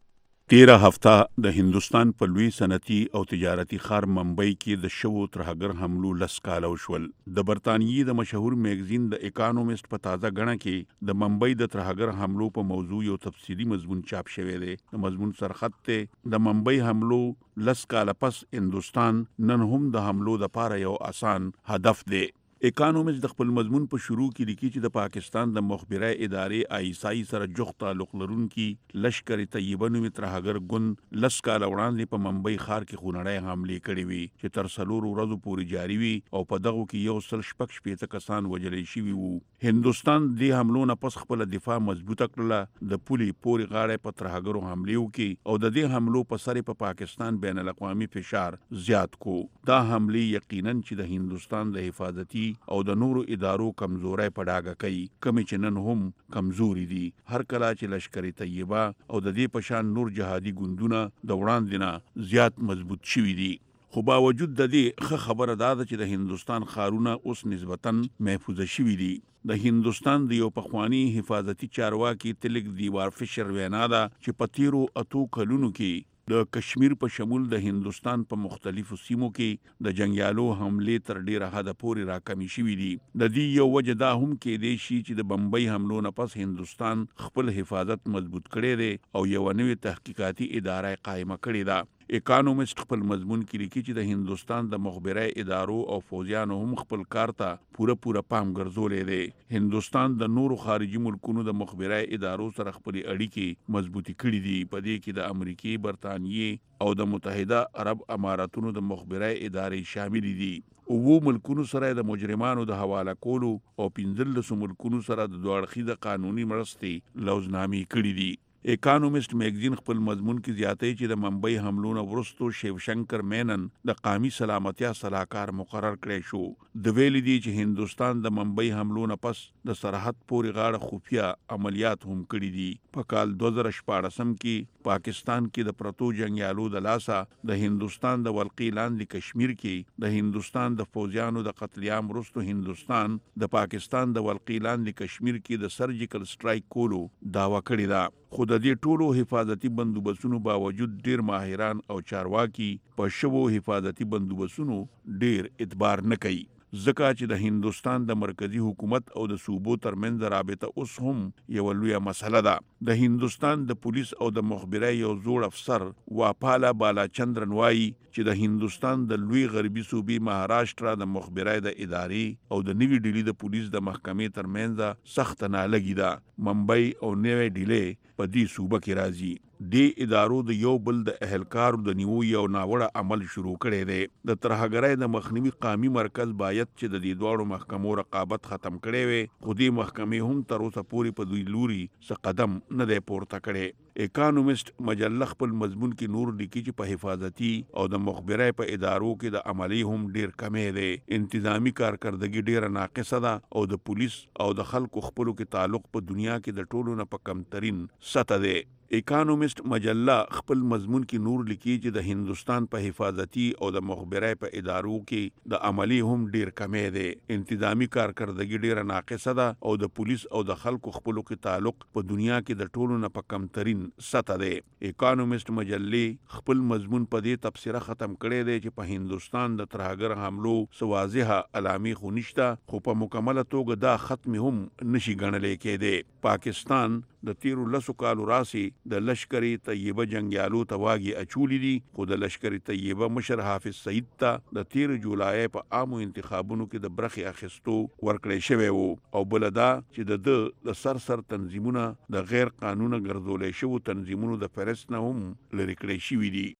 13 هفته د هندستان په لوی صنعتي او تجارتي ښار ممبئی کې د شوو ترهګر حملو لس کاله وشول. د برتانیې د مشهور میګزین د اکانومست په تازه غڼه کې د ممبئی د ترهګر حملو په موضوع یو تفصیلی مضمون چاپ شوی دی. د مضمون سرخط ته د ممبئی حملو لس کاله پس هندستان نن هم د حملو د پاره یو آسان هدف دی. اکانومست د خپل مضمون په شروع کې لیکي چې د پاکستان د مخبري ادارې آیسای سره جوخت تعلق لرونکي لشکر طیبه نومي ترهګر ګوند لس کاله وړاندې په ممبئی ښار کې خونړۍ حملې کړې وي چې تر 4 ورځو پورې جاري وي او په دغه کې 116 کسان وژل شوي وو. هندستان د حملو نه پس خپل دفاع مضبوطه کړله. د پولي پوري غاړه په ترهګرو حملې وکړي او د دې حملو په سر په پاکستان بین الاقوامي فشار زیات کو. دا حملې یقینا چې د هندستان د حفاظتي او د نورو ادارو کمزوري په ډاګه کوي، کوم چې نن هم کمزوري دي. هر کله چې لشکر طیبه او د دې پشان نور جهادي ګوندونه د وړاندې نه زیات مضبوط شوي دي. خو باوجود د دې خبره دا ده چې د هندستان ښارونه اوس نسبتاً محفوظه شوي دي. د هندستان د یو پخوانی حفاظتي چارواکي تلک دیوار فشر وینا ده چې په تیرو 8 کلونو کې د کشمیر په شمول د هندستان په مختلفو سیمو کې د جنگیالو حملې تر ډیره حد پورې راکمې شوې دي. د دې یو وجه دا هم کېدای شي چې د بمبئی حملو نه پس هندستان خپل حفاظت مضبوط کړی دی او یو نوې تحقیقاتي اداره قائمه کړې ده. اکانومست خپل مضمون کې لیکي چې د هندستان د مخبري ادارو او فوجیانو هم خپل کار ته پوره پام ګرځولې دی. هندستان د نورو خارجي ملکونو د مخبري ادارو سره خپل اړیکې مضبوطی کړې دي. په دې کې د امریکای، برتانیې او د متحده عرب اماراتونو د مخبري ادارې شامل دي. 9 ملکونو سره د مجرمانو د حواله کولو او 15 ملکونو سره د دوه اړخیزه قانوني مرستې لوزنامې کړې دي. اکانومست میگزین خپل مضمون کې زیاتوي چې د ممبئی حملو نه وروسته شیو شنکر مینن د قومي سلامتیا صلاحکار مقرر کړی شو. د ویلي دی چې هندستان د ممبئی حملو نه پس د سرحد پورې غاړه خفیه عملیات هم کړي دي. په کال 2014 کې پاکستان کې د پرتو جنگیالو د لاسه د هندستان د ولقي لاندې کشمیر کې د هندستان د فوجیانو د قتل عام وروسته هندستان د پاکستان د ولقي لاندې کشمیر کې د سرجیکل سټرایک کولو داوا کړې ده. خو د دې ټولو حفاظتي بندوبستونو باوجود ډیر ماهران او چارواکي په شوو حفاظتي بندوبستونو ډیر اعتبار نه کوي، ځکه چې د هندستان د مرکزی حکومت او د صوبو ترمنځ رابطه اوس هم یو لویه مسله ده. د هندستان د پولیس او د مخبري یو زوړ افسر واپالا بالاچندرن وایي چې د هندستان د لوی غربي صوبې مهاراشټرا د مخبري د ادارې او د نوي ډیلی د پولیس د محکمې ترمنځ سخت نالګي ده. ممبئی او نوي ډیلی په دې صوبه کې راځي. د ادارو د یو بل د اهلکارو د نیو یو ناوړه عمل شروع کړي دی. د ترهګرۍ د مخنیوي قومي مرکز باید چې د دې دوړو محکمو رقابت ختم کړي وي، خو دې محکمې هم تر اوسه پورې په دوی لوري څه قدم نه دی پورته کړي. اکانومست مجله خپل مضمون کې نور لیکي چې په حفاظتي او د مخبري په ادارو کې د عملی هم ډیر کمې دی. انتظامی کارکردګي ډیره ناقصه ده او د پولیس او د خلکو خپلو کې تعلق په دنیا کې د ټولو نه په کمترین سطح دی. اکانومست مجله خپل مضمون کې نور لیکي چې د هندستان په حفاظتي او د مخبري په ادارو کې د عملی هم ډیر کمې دی. انتظامی کارکردګي ډیره ناقصه ده او د پولیس او د خلکو خپلو کې تعلق په دنیا کې د ټولو نه په کمترین سطح دی. اکانومست مجله خپل مضمون په دې تبصره ختم کړی دی چې په هندستان د ترهګر حملو سوازه علامې خو نشته، خو په مکمله توګه دا ختم هم نشي ګڼل کېدی. پاکستان د 13 کالو راسي د لشکر طیبه جنگیالو ته واګي اچولې دي، خو د لشکر طیبه مشر حافظ سعید ته د 13 جولای په عامو انتخابونو کې د برخې اخیستو ورکړی شوی وو او بل دا چې د سر تنظیمونه د غیر قانوني ګرځولې شوو تنظیمونو د فهرست نه هم لرې کړی شوي دي.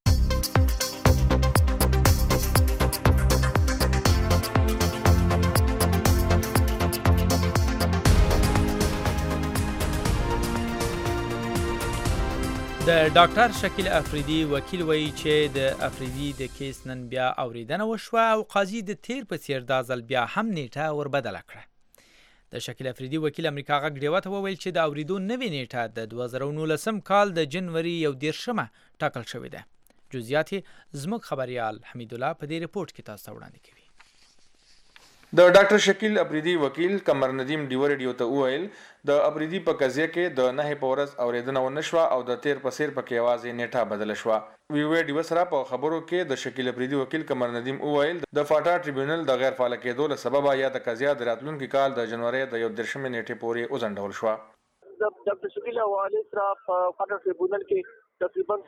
د ډاکټر شکیل افریدي وکیل وایي چې د افریدي د کیس نن بیا اوریدنه وشوه او قاضي د تیر په څیر دا ځل بیا هم نیټه وربدله کړه. د شکیل افریدي وکیل امریکا غږ ډیوه ته وویل چې د اوریدو نوې نیټه د 2019 کال د جنوري 11 ټاکل شوې ده. جزئیات زموږ خبريال حمید الله په دې ریپورت کې تاسو وړاندې کوي. د ډاکټر شکیل افریدي وکیل قمر ندیم ډیو ریډیو ته وویل د افریدي په قضیه کې د 9 په ورځ اوریدنه ونشوه او د 13 په سیر پکې आवाज نیټه بدل شوه. وی ډیو سره په خبرو کې د شکیل افریدي وکیل قمر ندیم وویل د فاټا ټریبیونل د غیر فعال کېدو له سببه یا د قضیه د راتلونکي کال د جنوري د 13 نیټې پورې وزندول شوه. د ډاکټر شکیل حواله سره په فاټا ټریبیونل کې تقریبا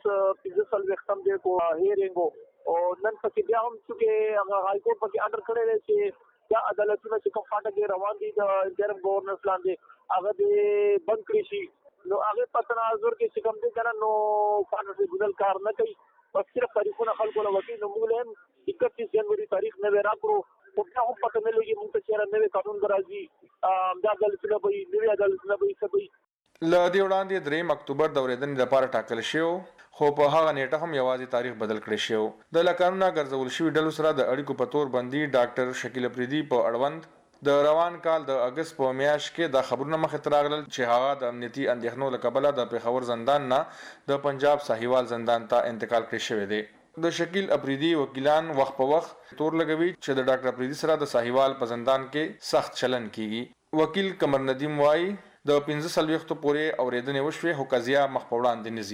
15 وختم دی کو هیرینګ او نن پکې بیا هم چې هغه هاي کورټ پکې انډر کړی دی چې دا عدالتونه چې کوم فاټا کې روان دي د انټرم گورنر لاندې هغه دې بند کړی شي. نو هغه په تناظر کې چې کوم دي کنه نو فاټا ټریبیونل کار نه کوي، بس صرف تاریخونه خلکو له وکیل نو موږ هم 31 جنوري تاریخ نه راکړو او بیا هم پته نه لګي موږ ته چیرې نوې قانون راځي دا عدالتونه به نوې عدالتونه به سبي ل دې وړاندې 3 اکتوبر د ورېدنې لپاره ټاکل شو، خو په هغه نیټه هم یوازې تاریخ بدل کړی شو. د لکانونه ګرځول شوی ډلو سره د اړیکو په تور باندې ډاکټر شکیل افریدي په اړوند د روان کال د اگست په میاشت کې د خبرونو مخې ته راغلل چې هغه د امنیتي اندېښنو له کبله د پېښور زندان نه د پنجاب ساحیوال زندان ته انتقال کړی شوی دی. د شکیل افریدي وکیلان وخت په وخت تور لګوي چې د ډاکټر افریدي سره د ساحیوال په زندان کې سخت چلن کیږي. وکیل قمر ندیم وایي د 15 وختو پورې اوریدنې وشوې خو قضیه مخ په وړاندې نه ځي.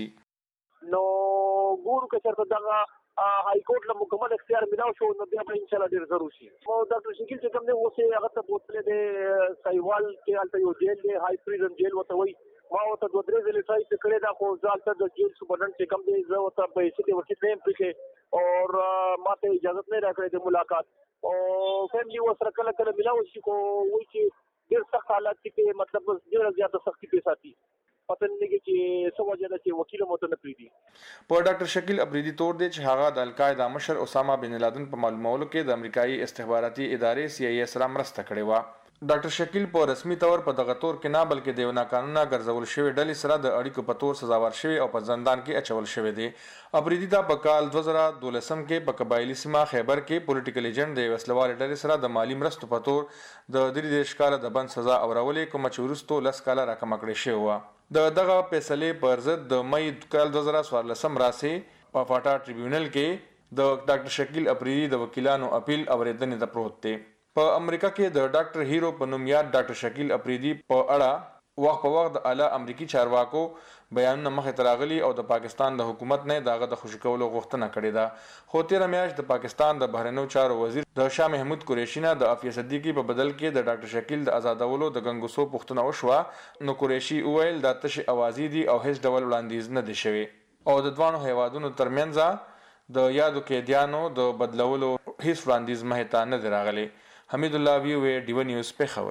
نو ګورو که چېرته دغه هاي کورټ له مکمل اختیار ملاو شو نو بیا به انشاءالله ډېر ضرور شي. او ډاکټر شکیل چې کوم دی اوس یې هغه ته بوتلې دی ساحیوال کې هلته یو جیل دی هاي پریزن جیل ورته وایي. ما ورته 2-3 ځلې ټرای کړې ده خو زه هلته د جیل سوپرډنټ چې کوم دی زه ورته په حیثیت وکیل نه یم پرېښې او ما ته اجازت نه راکړې د ملاقات او فیملي ورسره کله کله ملاو شي خو وایي چې ډېر سخت حالات کې مطلب ډېره زیاته سختي پې ساتي پته نه لګي چې څه وجه ده چې وکیل مو ته نه پرېږدي. په ډاکټر شکیل افریدي تور دی چې هغه د القاعده مشر اسامه بن لادن په معلومولو کې د امریکایي استخباراتي ادارې CIA سره مرسته کړې وه. ډاکټر شکیل په رسمي تور په دغه تور کې نه بلکې د یو ناقانونه ګرځول شوی ډلې سره د اړیکو په تور سزاوار شوی او په زندان کې اچول شوی دی. افریدي ته په کال 2012 کې په قبایلی سیمه خیبر کې پولیټیکل ایجنټ د وسلوال ډلې سره د مالی مرستو په تور د 3 کال د بند سزا اورولې کوم چې وروسته 10 کال راکم کړی شوی و. د دغه فیصلې پر ضد د مې کال 2014 راسي په فاټا ټریبیونل کې د ډاکټر شکیل افریدي د وکیلانو اپیل اوریدنې ته پروت دی. په امریکا کې د ډاکټر هیرو په نوم یاد ډاکټر شکیل افریدي په اړه وخت په وخت د اعلی امریکي چارواکو بیانونه مخې ته راغلي او د پاکستان د حکومت نه دغه د خوشی کولو غوښتنه کړې ده. خو 13 میاشت د پاکستان د بهرنیو چارو وزیر د شاه محمود قریشي نه د عافیه صدیقي په بدل کې د ډاکټر شکیل د آزادولو د غنګوسو پوښتنه وشوه نو قریشي وویل دا تشه اوازې دي او هیڅ ډول وړاندیز نه دي شوی او د دوانو هیوادونو ترمنځ د یادو قیدیانو د بدلولو هیڅ وړاندیز مخې ته نه دی راغلی. حمید الله وی ډیو نیوز پېښور.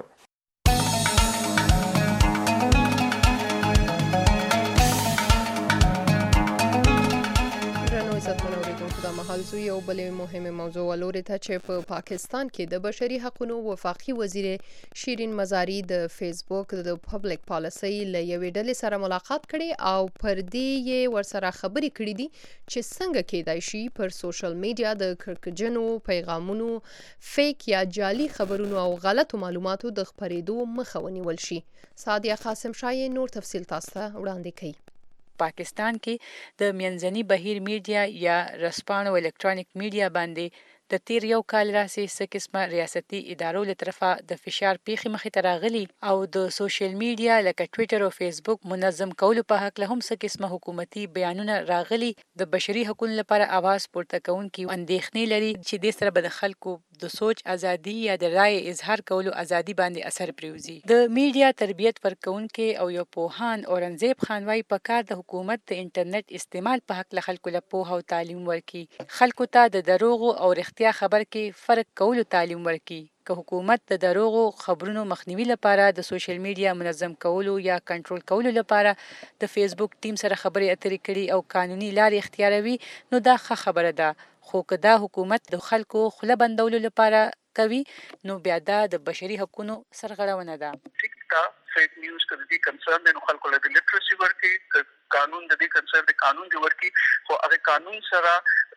مهال یو بل مهمه موضوع ولوري ته چې په پاکستان کې د بشري حقوقو وفاقي وزیر شیرین مزاری د فیسبوک د پبلک پالیسي له یوې ډلې سره ملاقات کړي او پر دې یې ورسره خبرې کړې دي چې څنګه کېدای شي پر سوشل میډیا د کړکجنو پیغامونو فیک یا جعلي خبرونو او غلطو معلوماتو د خپرېدو مخه ونیول شي. سعدیه قاسم شاه نور تفصیل تاسو ته وړاندې کوي. پاکستان کې د منځني بهیر میډیا یا رسپانو الکترونیک میډیا باندې د تیر یو کال راسي څه قسمه ریاستي ادارو له طرفه د فشار پیښې مخې ته راغلي او د سوشل میډیا لکه ټوئیټر او فیسبوک منظم کولو په حق له هم څه قسمه حکومتي بیانونه راغلي د بشري حقوقو لپاره आवाज پورته کوونکي اندېښنې لري چې د سره به د خلکو د سوچ ازادي یا د رائے اظهار کولو ازادي باندې اثر پریوزي. د میډیا تربیت ورکونکي او یو پوهان اورنګزیب خان وايي په کار د حکومت د انټرنیټ استعمال په حق له خلکو له پوهه او تعلیم ورکي، خلکو ته د دروغو او رښتیا خبر کې فرق کولو تعلیم ورکي. که حکومت د دروغو خبرونو مخنیوي لپاره د سوشل میډیا منظم کولو یا کنټرول کولو لپاره د فیسبوک ټیم سره خبرې اترې کړي او قانوني لارې اختیاروي نو دا ښه خبره ده، خو که دا حکومت د خلکو خوله بندولو لپاره کوي نو بیا دا د بشري حقوقو سرغړونه ده. فیک نیوز کله دې کنسرن نو خلکو له لیټرسي ورکي قانون د دې کنسرن د قانون دی ورکي خو هغه قانون سره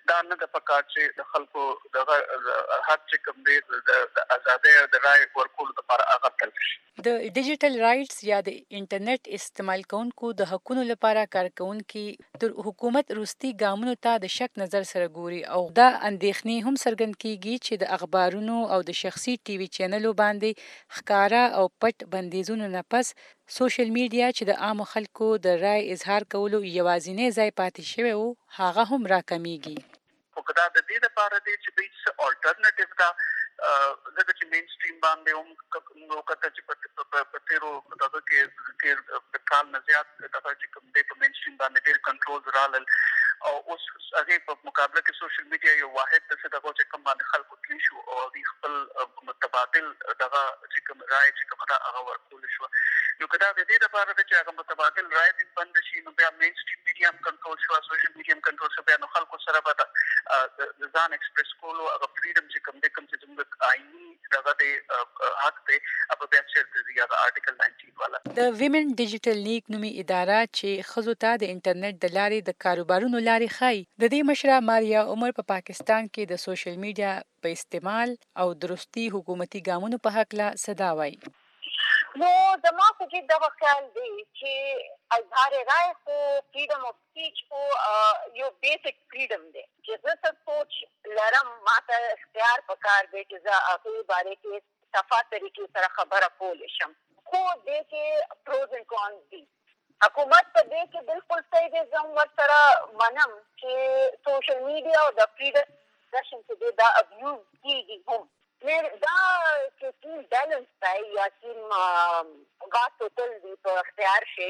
دا نه د پکار چې د خلکو د حق چې کوم دی د آزادۍ د رائے ورکولو لپاره هغه تل شي. د ډیجیټل رائټس یا د انټرنیټ استعمال کوونکو د حقوقو لپاره کارکونکي د حکومت روستي ګامونو ته د شک نظر سره ګوري او دا اندېښنې هم څرګند کیږي چې د اخبارونو او د شخصي ټي وي چینلو باندې ښکارا او پټ بندیزونو نه پس سوشل میډیا چې د عام خلکو د رائے اظهار کولو یوازینی ځای پاتې شوی وو هغه هم راکمیږي. خو دا د دې لپاره دی چې به څه الټرنیټیو دا زګ چې مین سټریم باندې هم نو کته چې په تیرو دغه کې د کال نه زیات دغه چې کوم دی په مین سټریم باندې ډېر کنټرول رالل او اوس هغه په مقابله کې سوشل میډیا یو واحد څه دغه چې کوم باندې خلکو تلی شو او د خپل متبادل دغه چې کوم رائے چې کوم هغه ورکول شو. نو کدا د دې لپاره چې هغه متبادل رائے د بند شي نو بیا مین سټریم میډیا هم کنټرول شو سوشل میډیا هم کنټرول شو بیا نو خلکو سره به د ځان ایکسپریس کولو هغه فریډم چې کوم دی کوم چې موږ آئینی دغه د حق دی په بیا چیرته دی هغه آرټیکل 19 والا د ویمن ډیجیټل لیګ نومي اداره چې خزو ته د انټرنیټ د لارې د کاروبارونو لارې خای د دې مشره ماریا عمر په پاکستان کې د سوشل میډیا په استعمال او درستی حکومتي ګامونو په حق لا صدا وایي. نو زما خو کې دغه خیال دی چې اظهار رائے خو فریډم اف سپیچ خو یو بیسک فریډم دی چې زه څه سوچ لرم ماته اختیار پکار دی چې زه هغې باره کې صفا طریقې سره خبره کولی شم. خو دې کې پروز اینڈ کونز دي. حکومت په دې کې بالکل صحیح دی. زه هم ورسره منم چې سوشل میډیا او د فریډم ایکسپریشن چې دی دا ابیوز کېږي هم. دا چې کوم بیلنس دی یا کوم غاټ توتل دی په اختیار شي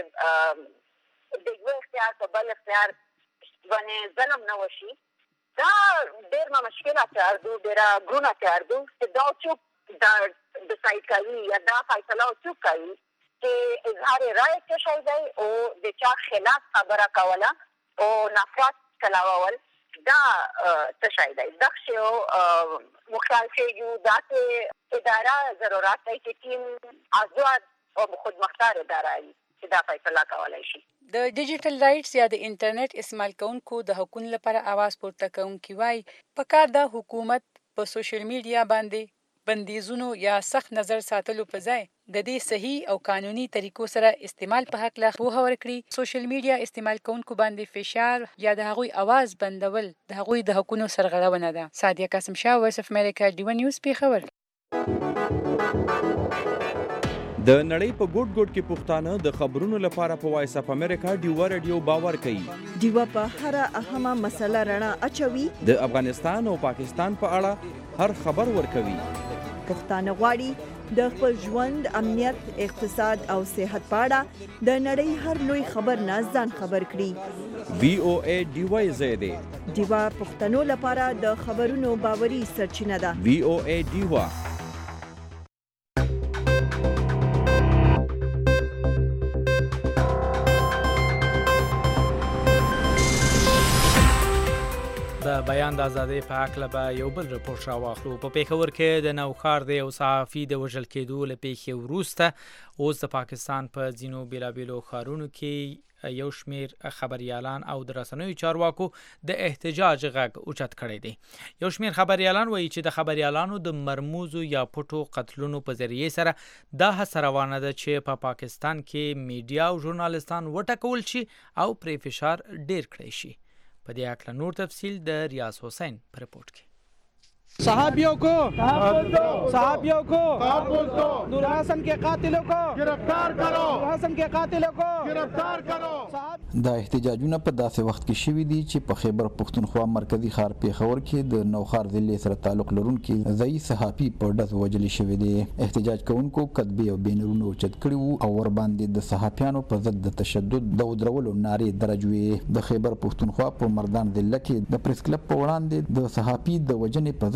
کې د یو اختیار په بل اختیار باندې ظلم نه وشي دا ډېر مشکلات راځي ډېر ګونه راځي چې دا چوپ دا ډیسایډ کوي یا دا فیصله چوپ کوي چې اظهار رائے څه شی دی او د چا خلاف خبره کوله او نفرت چلاول دا څه شی دی دغه شی مخال شیو داسې اداره ضرورت دی چې ټیم آزاد او خودمختار اداره وي چې دا فیصله کولی شي. د ډیجیټل رائټس یا د انټرنیټ استعمال کوونکو د حقوقو لپاره आवाज پورته کوونکي وایي پکار د حکومت په سوشل میډیا باندې بندیزونو یا سخت نظر ساتلو په ځای د دې صحیح او قانوني طریقو سره استعمال په حق لا پوهه ورکړي. سوشل میډیا استعمال کوونکو باندې فشار یا د هغوی आवाज بندول د هغوی د حقوقو سرغړونه ده. سعدیه قاسم شاه، وایس اف امریکا، ډیو نیوز، پیښور. د نړۍ په ګوټ ګوټ کې پښتانه د خبرونو لپاره په وایس اف امریکا ډیو رادیو باور کوي. ډیو په هر اهمه مسله رڼا اچوي. د افغانستان او پاکستان په اړه هر خبر ورکوي. پښتانه غواړي د خپل ژوند، امنیت، اقتصاد او صحت په اړه د نړۍ هر لوی خبر نه ځان خبر کړي. VOA ډیو زیاده ډیو پښتنو لپاره د خبرونو باوري سرچینه ده. VOA ډیو. د بیان د ازادۍ په هکله به یو بل رپورټ راواخلو. په پیښور کې د نوښار د یو صحافي د وژل کېدو له پیښې وروسته اوس د پاکستان په ځینو بیلابیلو ښارونو کې یو شمیر خبریالان او د رسنیو چارواکو د احتجاج غږ اوچت کړی دی. یو شمیر خبریالان وایي چې د خبریالانو د مرموزو یا پټو قتلونو په ذریعې سره دا هڅه روانه ده چې په پاکستان کې میډیا او ژورنالستان وټکول شي او پرې فشار ډیر کړی شي. په دې اړه نور تفصیل د ریاض حسین په رپورت کې. صحابیوں کو نور حسن کے قاتلوں کو گرفتار کرو. نور حسن کے قاتلوں کو گرفتار کرو. دا احتجاجونه په داسې وخت کې شوي دي چې په خیبر پښتونخوا مرکزی ښار پیښور کې د نوښار ضلع سره تعلق لرونکي ځایي صحافي په ډز وژل شوی دی. احتجاج کوونکو کتبې او بینرونه اوچت کړي وو او ورباندې د صحافیانو په ضد د تشدد د ودرولو نارې درج وې. د خیبر پښتونخوا په مردان ضلع کې د پریس کلب په وړاندې د صحافي د وژنې په ضد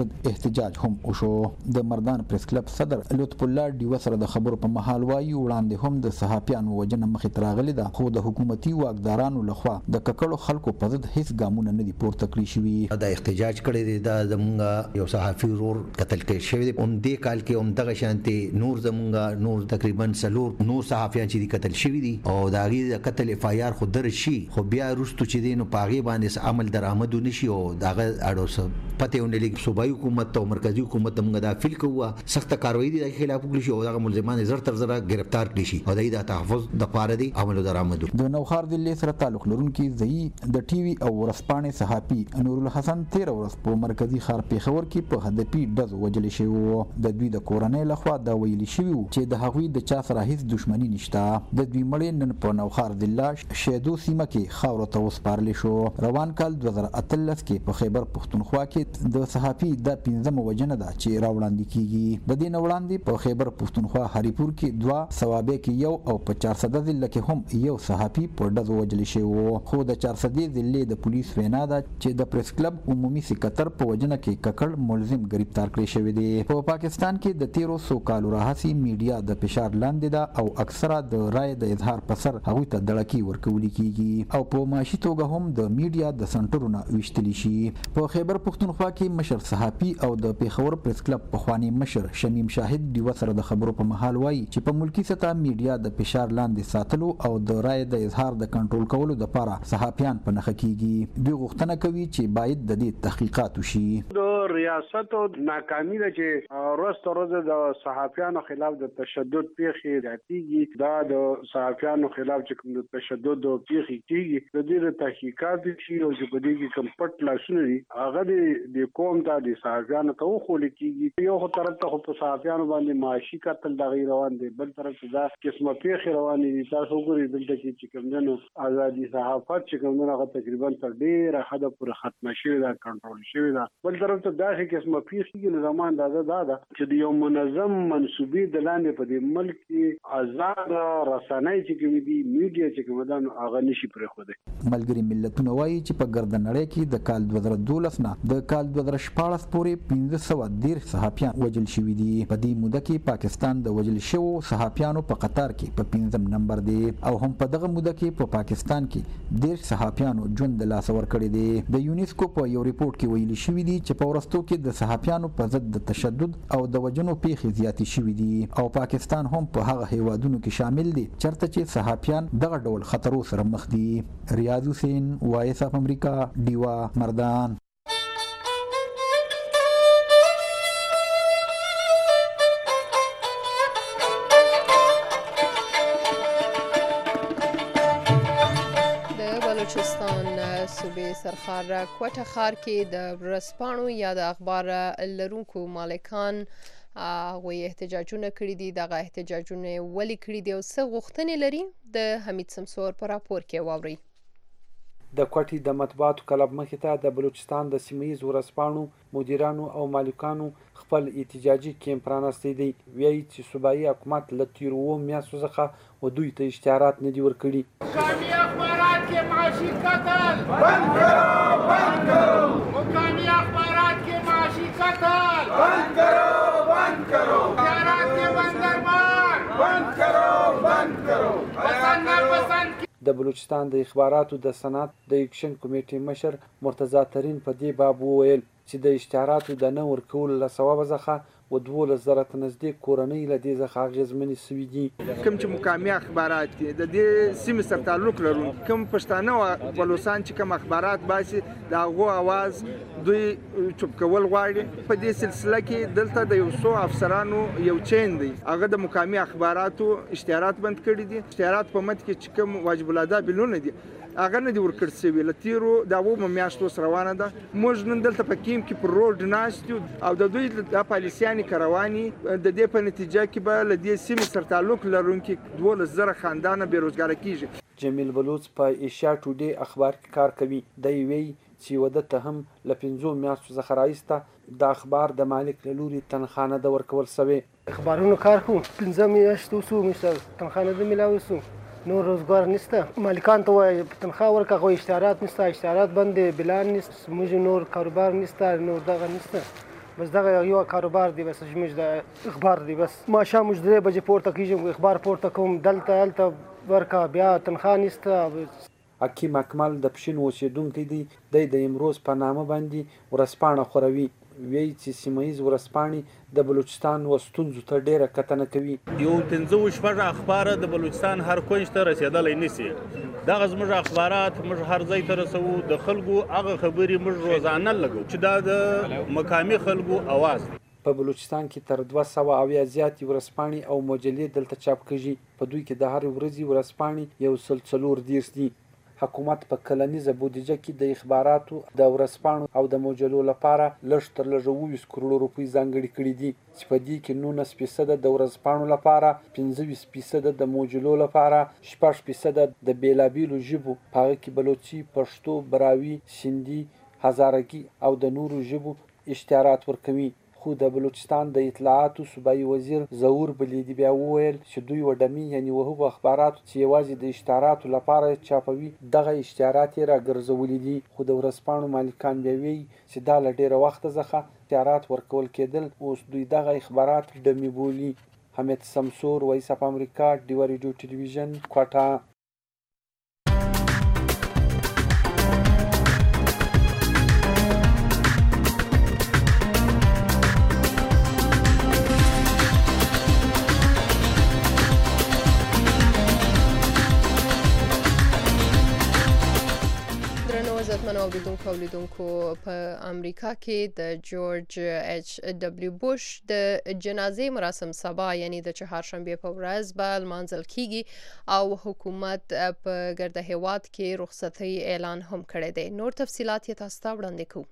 تشدد احتجاج هم وشو. د مردان پریس کلب صدر لطف الله ډیوه سره د خبرو په مهال وایي وړاندې هم د صحافیانو وجنه مخې ته راغلې ده، خو د حکومتي واکدارانو لخوا د ککړو خلکو په ضد هیڅ ګامونه نه دي پورته کړی شوي. دا احتجاج کړی دی، دا زمونږ یو صحافي ورور قتل کړی شوی دی. دې کال کې هم دغه شانتي نور زمونږ نور تقریبا څلور نور صحافیان چې قتل شوي دي او د هغې د قتل اف آی آر خو درج شي، خو بیا وروستو چې دی نو په هغې باندې عمل درآمد ونه شي او د هغه اړو پته ونه لګي. صوبایي حکومت او مرکزي حکومت ته موږ دا فیل کوو سخته کاروایي د خلاف وکړي شي او دغه ملزمان زر تر زره ګرفتار کړي شي او د تحفظ د پاره دی عمل درآمد. د نوخار ضلع سره تعلق لرونکي ځایي د ټي وي او ورځپاڼې صحافي نور الحسن 13 ورځ په مرکزي ښار پېښور کې په هدفي ډز وجل شوی وو. د دوی د کورنۍ لخوا دا ویلي شوي وو چې د هغوی د چا سره هیڅ دښمني نشته. د دوی مړی نن په نوخار ضلع شیدو سیمه کې خاورو ته وسپارل شو. روان کال 2018 کې په خیبر پښتونخوا کې د صحافي د 15 وجنه ده چې راوړاندې کیږي. د دې وړاندې په خیبر پښتونخوا هریپور کې 2 ثوابه کې یو او په 400 ضلع کې هم یو صحافي په ډز وجل شوی وو. خو د 400 ضلع د پولیس وینا ده چې د پریس کلب عمومي سکرټر په وجنه کې ککړ ملزم گرفتار کړی شوی دی. په پاکستان کې د 1300 کالو راهسي میډیا د فشار لاندې ده او اکثره د رائے د اظهار په سر هغوی ته دړکی ورکول کیږي او په معاشي توګه هم د میډیا د سنټرونو ویشتلی شي. په خیبر پښتونخوا کې مشر صحافي او د پیښور پریس کلب پخوانی مشر شمیم شاهد دیوه سره د خبرو په محل وایي چې په ملکی سطح میډیا د فشار لاندې ساتلو او د رائے د اظهار د کنټرول کولو لپاره صحافیان په نخښه کیږي. دوی غوښتنه کوي چې باید د دې تحقیقات وشي. د ریاست او ناکامي ده چې ورځ تر ورځې د صحافیانو خلاف د تشدد پیښې زیاتېږي. دا د صحافیانو خلاف چې کوم د تشدد او پیښې کیږي د دې تحقیقات شي او چې په دې کې کوم پټ لاسونه دي هغه د قوم ته د صحافیانو ته وښول کیږي. یو طرف ته په صحافیانو باندې معاشي قتل دغه روان دي، بل طرف ته دا قسمه پیښې روانې دي. تاسو ګورئ دلته کې چې کوم دنو ازادي صحافت چې کوم دغه تقریبا تر ډیره حد پورې ختمه شوې ده، کنټرول شوې ده. بل طرف ته دا قسمه پیښې نه زمان دا چې د یو منظم منسوبي د لاندې په دې ملک کې آزاد رسنۍ چې کوم دي میډیا چې کوم ده هغه نشي پرېښودی. ملګري ملتونه وایي چې په ګردنړۍ کې د کال 2012 نه د کال 2014 پورې 1510 صحافیان وجل شوي دي. په دې موده کې پاکستان د وجل شوو صحافیانو په قطار کې په 15 نمبر دی او هم په دغه موده کې په پاکستان کې 10 صحافیانو ژوند د لاس ورکړی دی. د یونیسکو په یو ریپورت کې ویلي شوي دي چې په ورستو کې د صحافیانو په ضد د تشدد او د وجنو پیښې زیاتې شوي دي او پاکستان هم په هغه هیوادونو کې شامل دي چرته چې صحافیان دغه ډول خطرو سره مخ دي. ریاض حسین، وایس اف امریکا، ډیوا، مردان. صوبې سرخار کوټه ښار کې د ورځپاڼو یا د اخبار لرونکو مالکان هغوی احتجاجونه کړي دي. دغه احتجاجونه ولې کړي دي او څه غوښتنې لري؟ د حمید سمسور په راپور کې واورئ. د کوټې د مطبوعاتو کلب مخې ته د بلوچستان د سیمهییز ورځپاڼو مدیرانو او مالکانو خپل احتجاجي کیمپ رانستی دی. وایي چې صوبایي حکومت له تیرو میاشتو څخه و دوی ته اشتهارات نه دي ورکړي. مقامی اخبارات کے معاشی قتل بند کرو، بند کرو. مقامی اخبارات کے معاشی قتل بند کرو، بند کرو. اشتهارات کے بندربان بند کرو، بند کرو. پسند ناپسند د بلوچستان د اخباراتو د صنعت د اکشن کمیټې مشر مرتضی ترین په دې باب وویل چې د اشتهاراتو د نه ورکولو له سببه څخه و 12,000 ته نزدیک کورنۍ له دې څخه اغېزمنې سوي دي. کوم چې مقامي اخبارات دي د دې سیمې سره تعلق لرونکي کوم پښتانه او بلوچستان چې کوم اخبارات باسي د هغو اواز دوی چوپ کول غواړي. په دې سلسله کې دلته د یو څو افسرانو یو چین دی، هغه د مقامي اخباراتو اشتهارات بند کړي دي. اشتهارات په مد کې چې کوم واجب الادا بلونه دي هغه نه دي ورکړل سوي. له تیرو د 2 میاشتو روانه ده. موږ نن دلته په کیم کې پر روډ ناست یو او د دوی د پالیسیانې کرواني د دې په نتیجه کې به له دې سیمې سره تعلق لرونکي 12,000 خاندانه بېروزګاره کیږي. جمیل بلوچ په ایشیا ټوډے اخبار کې کار کوي. دی وایي چې وده ته هم له 15 میاشتو څخه راایسته د اخبار د مالک له لوري تنخواه نه ده ورکول سوې. اخبارونو کار کوو 15 میاشتو سو تنخواه نه ده میلاوی سو، نور روزګار نشته. مالکان ته وایي تنخواه ورکړه، هغوی اشتهارات نشته، اشتهارات بند دي، بلان نشته، موږ نور کاروبار نشته، نور دغه نشته. بس دغه یو کاروبار دی، بس زموږ د اخبار دی. بس ماښام موږ 3 بجې پورته کېږم، اخبار پورته کوم، دلته هلته ورکه، بیا تنخوا نشته. حکیم اکمل د پښین اوسیدونکی دی. د امروز په نامه باندې ورځپاڼه خوروي. وایي چې سیمه ییز ورځپاڼې د بلوچستان و ستونزو ته ډېره کتنه کوي. یو 15 اخبار د بلوچستان هر کونج ته رسېدلی نشي. دغه زموږ اخبارات موږ هر ځای ته رسوو. د خلکو هغه خبرې موږ روزانه لګو چې دا د مقامي خلکو اواز دی. په بلوچستان کې تر 200 زیاتې ورځپاڼې او مجلې دلته چاپ کېږي. په دوی کې د هرې ورځې ورځپاڼې 140 دي. حکومت په کلنیزه بودیجه کې د اخباراتو د ورځپاڼو او د مجلو لپاره لږ تر لږه 20 کروړ روپۍ ځانګړي کړي دي، چې په دې کې 19% د ورځپاڼو لپاره، 25% د مجلو لپاره، 6% د بیلابیلو ژبو په هغه کې بلوچي، پښتو، براوي، سندي، هزارګي او د نورو ژبو اشتهارات ورکوي. خو د بلوچستان د اطلاعاتو صوبایي وزیر ظهور بلیدي بیا وویل چې دوی وډمي یعنې وهغو اخباراتو چې یوازې د اشتهاراتو لپاره چاپوي دغه اشتهارات یې راګرځولي دي. خو د ورځپاڼو مالکان بیا وایي چې دا له ډېره وخته څخه اشتهارات ورکول کېدل، اوس دوی دغه اخبارات ډمي بولي. حمید سمسور، وایس اف امریکا، ډیوا ریډیو ټلویزیون، کوټه. اوریدونکو په امریکا کې د جورج ایچ دبلیو بوش د جنازې مراسم سبا یعنی د چهارشنبه په ورځ به لمانځل کیږي او حکومت په ګرد هیواد کې رخصتي اعلان هم کړی دی. نور تفصيلات یې تاسو ته وړاندې کوو.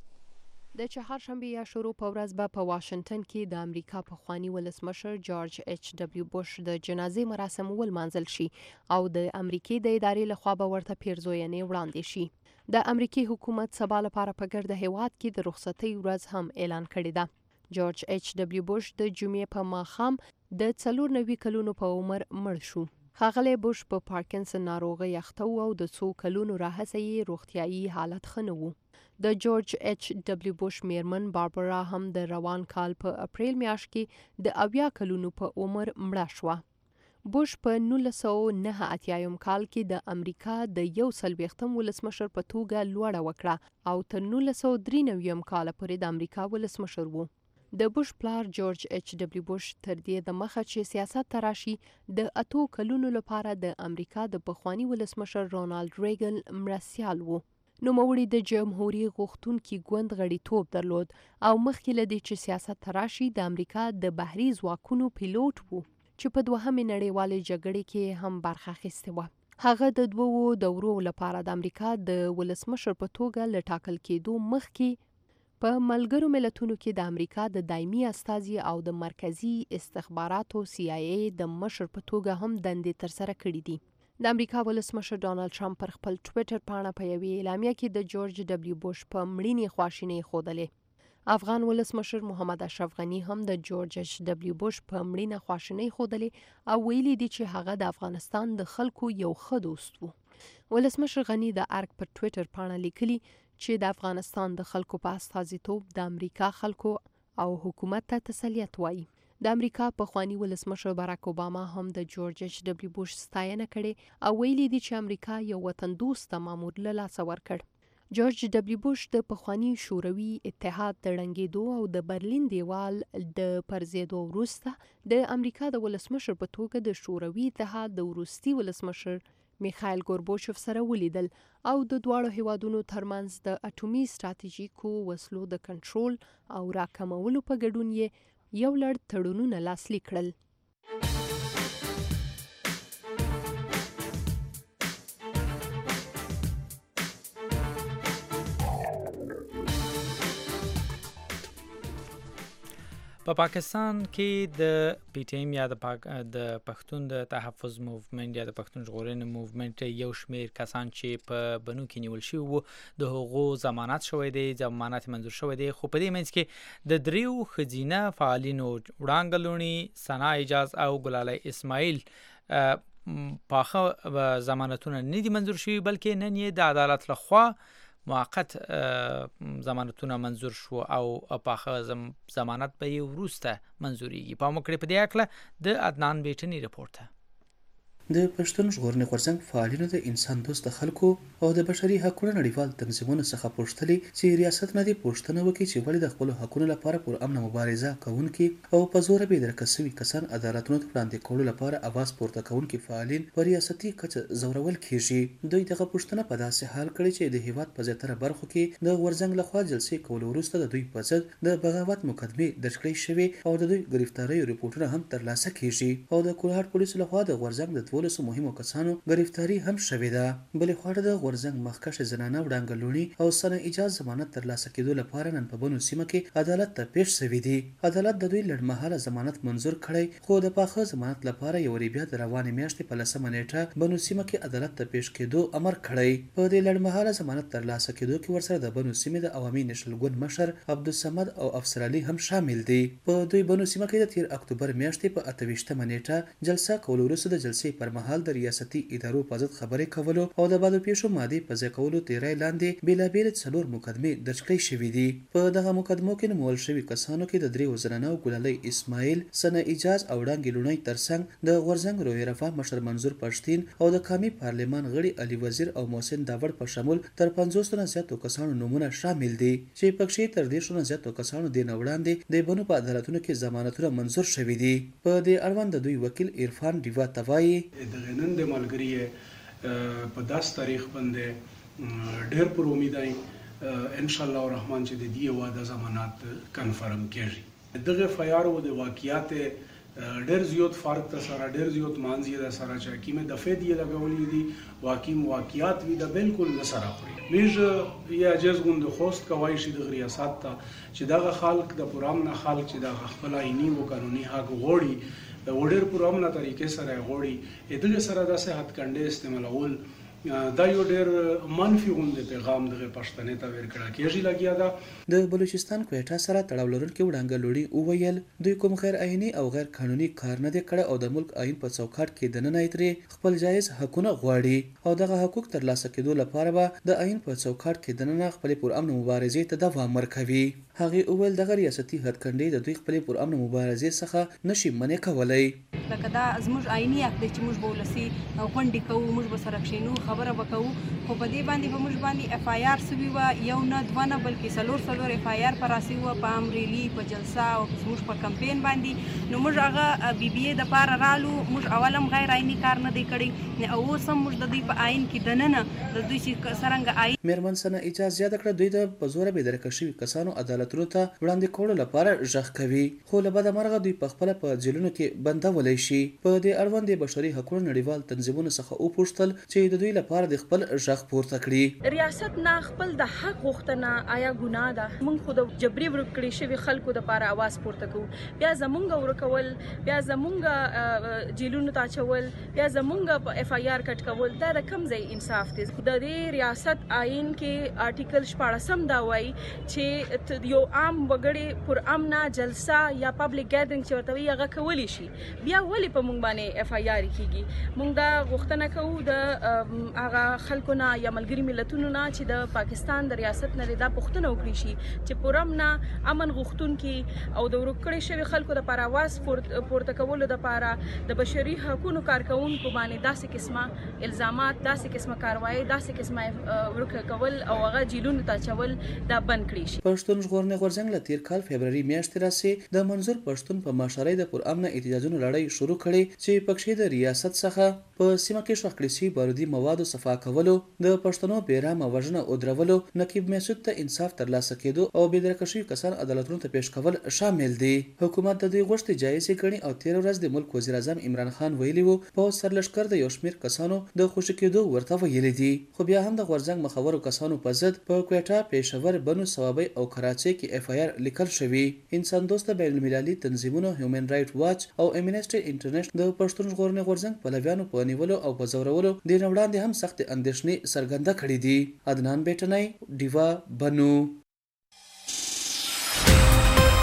د چهارشنبه یا شروع په ورځ به په واشنگټن کې د امریکا پخوانی ولسمشر جورج ایچ دبلیو بوش د جنازې مراسم ولمانځل شي او د امریکای د ادارې لخوا به ورته پیرزوینې وړاندې شي. د امریکای حکومت سبا لپاره په ګرد هیواد کې د رخصتۍ ورځ هم اعلان کړې ده. جورج ایچ دبلیو بوش د جمعې په ماښام د 94 کلونو په عمر مړ شو. ښاغلی بوش په پارکنسن ناروغۍ اخته و او د څو کلونو راهیسې یې روغتیایي حالت ښه نه و. د جورج ایچ دبلیو بوش میرمن باربرا هم د روان کال په اپریل میاشت کې د 80 کلونو په عمر مړه شوه. بوش په 1989 کال کې د امریکا د 41م ولسمشر په توګه لوړه وکړه او تر 1993 کال پورې د امریکا ولسمشر وو. د بوش پلار جورج ایچ دبلیو بوش تر دې د مخه چې سیاست تراشي د 8 کلونو لپاره د امریکا د پخوانی ولسمشر رونالد ریګن مرستیال وو. نوموړي د جمهوریت غوښتونکي ګوند غړیتوب درلود او مخکې له دې چې سیاست تراشي د امریکا د بحري ځواکونو پیلوټ وو چې په دوهمې نړیوالې جګړې کې هم برخه اخیستې وه. هغه د 2 دورو لپاره د امریکا د ولسمشر په توګه له ټاکل کېدو مخکې په ملګرو ملتونو کې د امریکا د دایمي استازي او د مرکزی استخباراتو CIA د مشر په توګه هم دندې ترسره کړې دي. د امریکا ولسمشر ډانلډ ټرمپ پر خپل ټویټر پاڼه په یوې اعلامیه کې د جورج دبلیو بوش په مړینې خواشینۍ ښودلې. افغان ولسمشر محمد اشرف غنی هم د جورج ایچ دبلیو بوش په مړینه خواشینۍ ښودلې او ویلي دي چې هغه د افغانستان د خلکو یو ښه دوست وو. ولسمشر غنی د ارګ پر ټویټر پاڼه لیکلي چې د افغانستان د خلکو په استازیتوب د امریکا خلکو او حکومت ته تسلیت وایي. د امریکا پخوانی ولسمشر باراک اوباما هم د جورج ایچ دبلیو بوش ستاینه کړې او ویلي دي چې امریکا یو وطن دوست مامور له لاسه ورکړ. جورج دبلیو بوش د پخوانی شوروي اتحاد د ړنګېدو او د برلین دیوال د پرځېدو وروسته د امریکا د ولسمشر په توګه د شوروي اتحاد د وروستي ولسمشر میخایل گورباچوف سره ولیدل او د دواړو هیوادونو ترمنځ د اټومي ستراتیژیکو وسلو د کنټرول او راکمولو په ګډون یې یو لړ تړونونه لاسلیک کړل. په پاکستان کې د PTM یا د پښتون د تحفظ موومنت یا د پښتون ژغورنې موومنت یو شمیر کسان چې په بنو کې نیول شوي وو د هغو ضمانت شوی دی، ضمانت منظور شوی دی. خو په دې منځ کې د 3 ښځینه فعالینو وړانګه لونی، ثنا اجاز او ګلالی اسماعیل پاخه ضمانتونه نه دي منظور شوي، بلکې نن یې د عدالت لخوا موقت ضمانتونه منظور شو او په ضمانت به وروسته منظوريږي. په مکړه په دې اکله د عدنان بیٹنی رپورټ د پښتون ژغورنې غورځنګ فعالینو د انسان دوست خلکو او د بشري حقوقو نړیوال تنظیمونو څخه پوښتلي چې ریاست نه دی پوښتنه وکړي چې ولې د خپل حقوقو لپاره پر امن مبارزه کوونکي او په زور به درکسوي کسان عدالتونو ته وړاندې کولو لپاره اواز پورته کوونکي فعالین په ریاستي کچه زورول کیږي. دوی دغه پوښتنه په داسې حال کړي چې د هیواد په زیاتره برخو کې د غورځنګ لخوا جلسې کول وروسته د دوی په ضد د بغاوت مقدمې درج کړې شوې او د دوی گرفتاری ریپورتونه هم ترلاسه کیږي او د کولهار پولیسو لخوا د غورځنګ د 12 مهمو کسانو گرفتاری هم شوې ده. بلې خواړه د غورځنګ مخکښ زنانه وړاندې لونی او سنه اجازه ضمانت ترلاسه کېدو لپاره نن په بنو سیمه کې عدالت ته پیښ شوې دي. عدالت د دوی لړمحاله ضمانت منظور کړی خو د پاخه ضمانت لپاره یو ری بیا د روانې میاشتې په 10 نیټه بنو سیمه کې عدالت ته پیښ کېدو امر کړی. په دې لړمحاله ضمانت ترلاسه کېدو کې ورسره د بنو سیمه د عوامي نشل ګوند مشر عبدالصمد او افسر علي هم شامل دي. په دوی بنو سیمه کې د 13 اکتوبر میاشتې په 28 نیټه جلسه کول وروسته د جلسې پر مهال د ریاستي ادارو په ضد خبرې کولو او د بادو پیښو مادي په ځای کولو تیرای لاندې بیلابیل 4 مقدمې درج کړې شوې دي. په دغه مقدمو کې نومول شوي کسانو کې د 3 زنانو ګلالۍ اسماعیل، سنه اجاز او وړاندې لونی ترڅنګ د غورځنګ روی رفاه مشر منظور پښتين او د قومي پارلمان غړي علي وزیر او محسن داوړ په شمول تر 50 نه زیاتو کسانو نمونه شامل دي چې پکې تر 10 نه زیاتو کسانو د وړاندې د بنو په عدالتونو کې ضمانتونه منظور شوي دي. په دې اړوند د دوی وکیل عرفان دیوا توای د غنن د ملګری په 10 تاریخ باندې ډېر پر امید ای ان شاء الله الرحمن چې د دې واده ضمانت کنفرم کیږي. دغه فیارو د واقعیت ډېر زیات فرق ته سره ډېر زیات مانځي د سره چې کیمه د فدیه لګولې دي واقعیت وی د بالکل نه سره خوري. میږ یا جز غوند خوست کوي شي د ریاست ته چې دغه خلک د پرامن خلک چې د خپل عیني او قانوني حق غوړي وړر پرامنه طریقې سره غوړي دغه سره د صحت کنده استعمالول دا یو ډېر منفي غوند پیغام دغه پښتنې ته ورکړه کېږي لګیا ده. د بلوچستان کوټه سره تړاو لرونکي وړاندې لوري اوویل دوی کوم غیر عیني او غیر قانوني کار نه دی کړی او د ملک عین په چوکاټ کې د نن ایتري خپل جایز حقونه غواړي او دغه حقوق ترلاسه کېدو لپاره به د عین په چوکاټ کې د نن خپل پر امن مبارزې ته دوام ورکوي. هغه اول دغه ریاستي هټکندې د دوی خپل پر امن مبارزې څخه نشي منې کولای. لکه دا زموږ عیني حق دی چې موږ بولسي غونډې کوو موږ به سره کښینو خبره وکړو خو په دې باندې به موږ باندې اف آی آر سوي و یو نه دوه نه بلکې څلور اف آی آر پر راسي و په امریلی په جلسه او موږ په کمپاین باندې نو موږ هغه بي بي اي د پاره رالو موږ اولم غیر عیني کار نه دی کړی او اوس هم موږ د دوی په عین کې دننه د دوی چې سرنګ عین میرمن سنه اجازه زیاته کړه دوی د بزوره به درکشي کسانو عدالتونو ته وړاندې کولو لپاره ژغ کوي خو له بده مرغه دوی په خپل په جیلونو کې بندولای شي. په دې اړوند د بشري حقوقو نړیوال تنظیمونو څخه او پوښتل چې د دوی لپاره د خپل ژغ پورته کړي. ریاست نه خپل د حق غوښتنه آیا ګناه ده؟ موږ خو د جبري ورکړې شوی خلکو د لپاره आवाज پورته کوو بیا زمونږ ورکول بیا زمونږ جیلونو ته چول بیا زمونږ په اف آی آر کټ کول دا د کم ځای انصاف دی. د دې ریاست آئین کې آرټیکل 14 دا وایي چې یو عام وګړي پر امن جلسه یا پبلک ګیدرینګ چې ورته وي هغه کولی شي بیا ولې په موږ باندې اف آی آر کیږي. موږ دا غوښتنه کوو د هغه خلکو نه یا ملګری ملتونو نه چې د پاکستان د ریاست نه دا پوښتنه وکړي شي چې پرامن امن غوښتونکي او د ورکړې شوی خلکو د لپاره आवाज پورته کولو د لپاره د بشري حقوقو کارکونکو باندې داسې قسمه الزامات داسې قسمه کاروایی داسې قسمه ورکړه کول او هغه جیلونو ته چول دا بند کړي شي. پښتون ژغورنې غورځنګ له تیر کال فبرवरी میاشتې راځي د منظور پښتون په مشرۍ د پر امن احتجاجونو لړۍ شروع کړي چې پکښې د ریاست څخه په سیمه کې شخړې بارودي موادو صفا کولو د پښتنو بیرامه وژنه او درولو نقیب مسعود ته انصاف ترلاسه کېدو او بېدرکشي کسان عدالتونو ته پیش کول شامل دي. حکومت د دوی غوښتنې جایزې کړي او 13 ورځ د ملک وزیر اعظم عمران خان ویلي وو په سرلشکر د یو شمېر کسانو د خوشي کېدو ورته ویلي دي خو بیا هم د غورځنګ مخورو کسانو په ضد په کوټه پېښور بنو ثوابي او کراچۍ کې اف آی آر لیکل شوی. انسان دوست بین المللي تنظیمونو هیومن رائټ واچ او امنیسټي انټرنیشنل د پښتون ژغورنې غورځنګ پلویانو په نیولو او په زورولو د وړاندې هم سخت اندېښنې څرګنده کړې دي. عدنان بیٹنی دیوا بنو.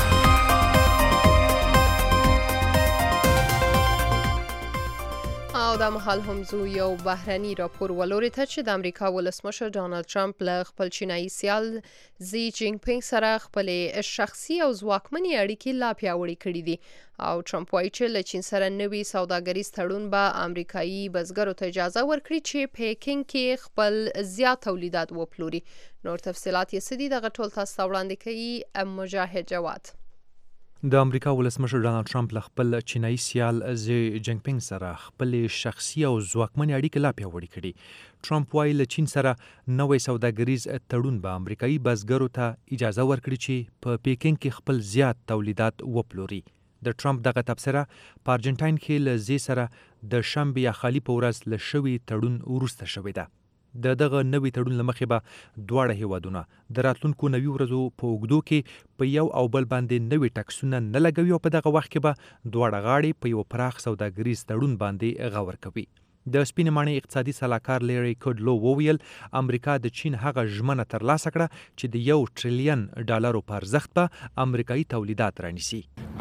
او او د مهال هم زو یو بهرني راپور ولوري ته چې د امریکا ولسمشر ډانلډ ټرمپ له خپل چینایي سیال زی جینګ پینګ سره خپل شخصي او ځواکمنې اړیکې لا پیاوړې کړې دي او ټرمپ وایي چې له چین سره نوي سوداګریز تړون به امریکایي بزګرو ته اجازه ورکړي چې پیکینګ کې خپل زیات تولیدات وپلوري. نور تفصيلات یې سدي دغه ټول تاسو ته وړاندې کوي مجاهد جواد. د امریکا ولسمشر ډانلډ ټرمپ له خپل چینایي سیال زی جینګ پینګ سره خپل شخصي او ځواکمنې اړیکې لا پیاوړې کړي. ټرمپ وایي له چین سره نوې سوداګریز تړون به امریکایي بزګرو ته اجازه ورکړي چې په پیکینګ کې خپل زیات تولیدات وپلوري. د ټرمپ دغه تبصره په ارجنټاین کې له زی سره د شنبې یا خالي په ورځ له شوي تړون وروسته شوې ده. دغه نوي تړون لمخې به دواړه هیوادونه د راتلونکو نوي ورځو په اوږدو کې په یو او بل باندې نوي ټکسونه نه لګوي او په دغه وخت کې به دواړه غاړې په یو پراخ سوداګریز تړون باندې غور کوي. د سپینې ماڼۍ اقتصادي سلاکار لیری کوډلو وویل امریکا د چین هغه ژمنه ترلاسه کړه چې د $1 ټریلیون په ارزښت به امریکایي تولیدات رانیسي.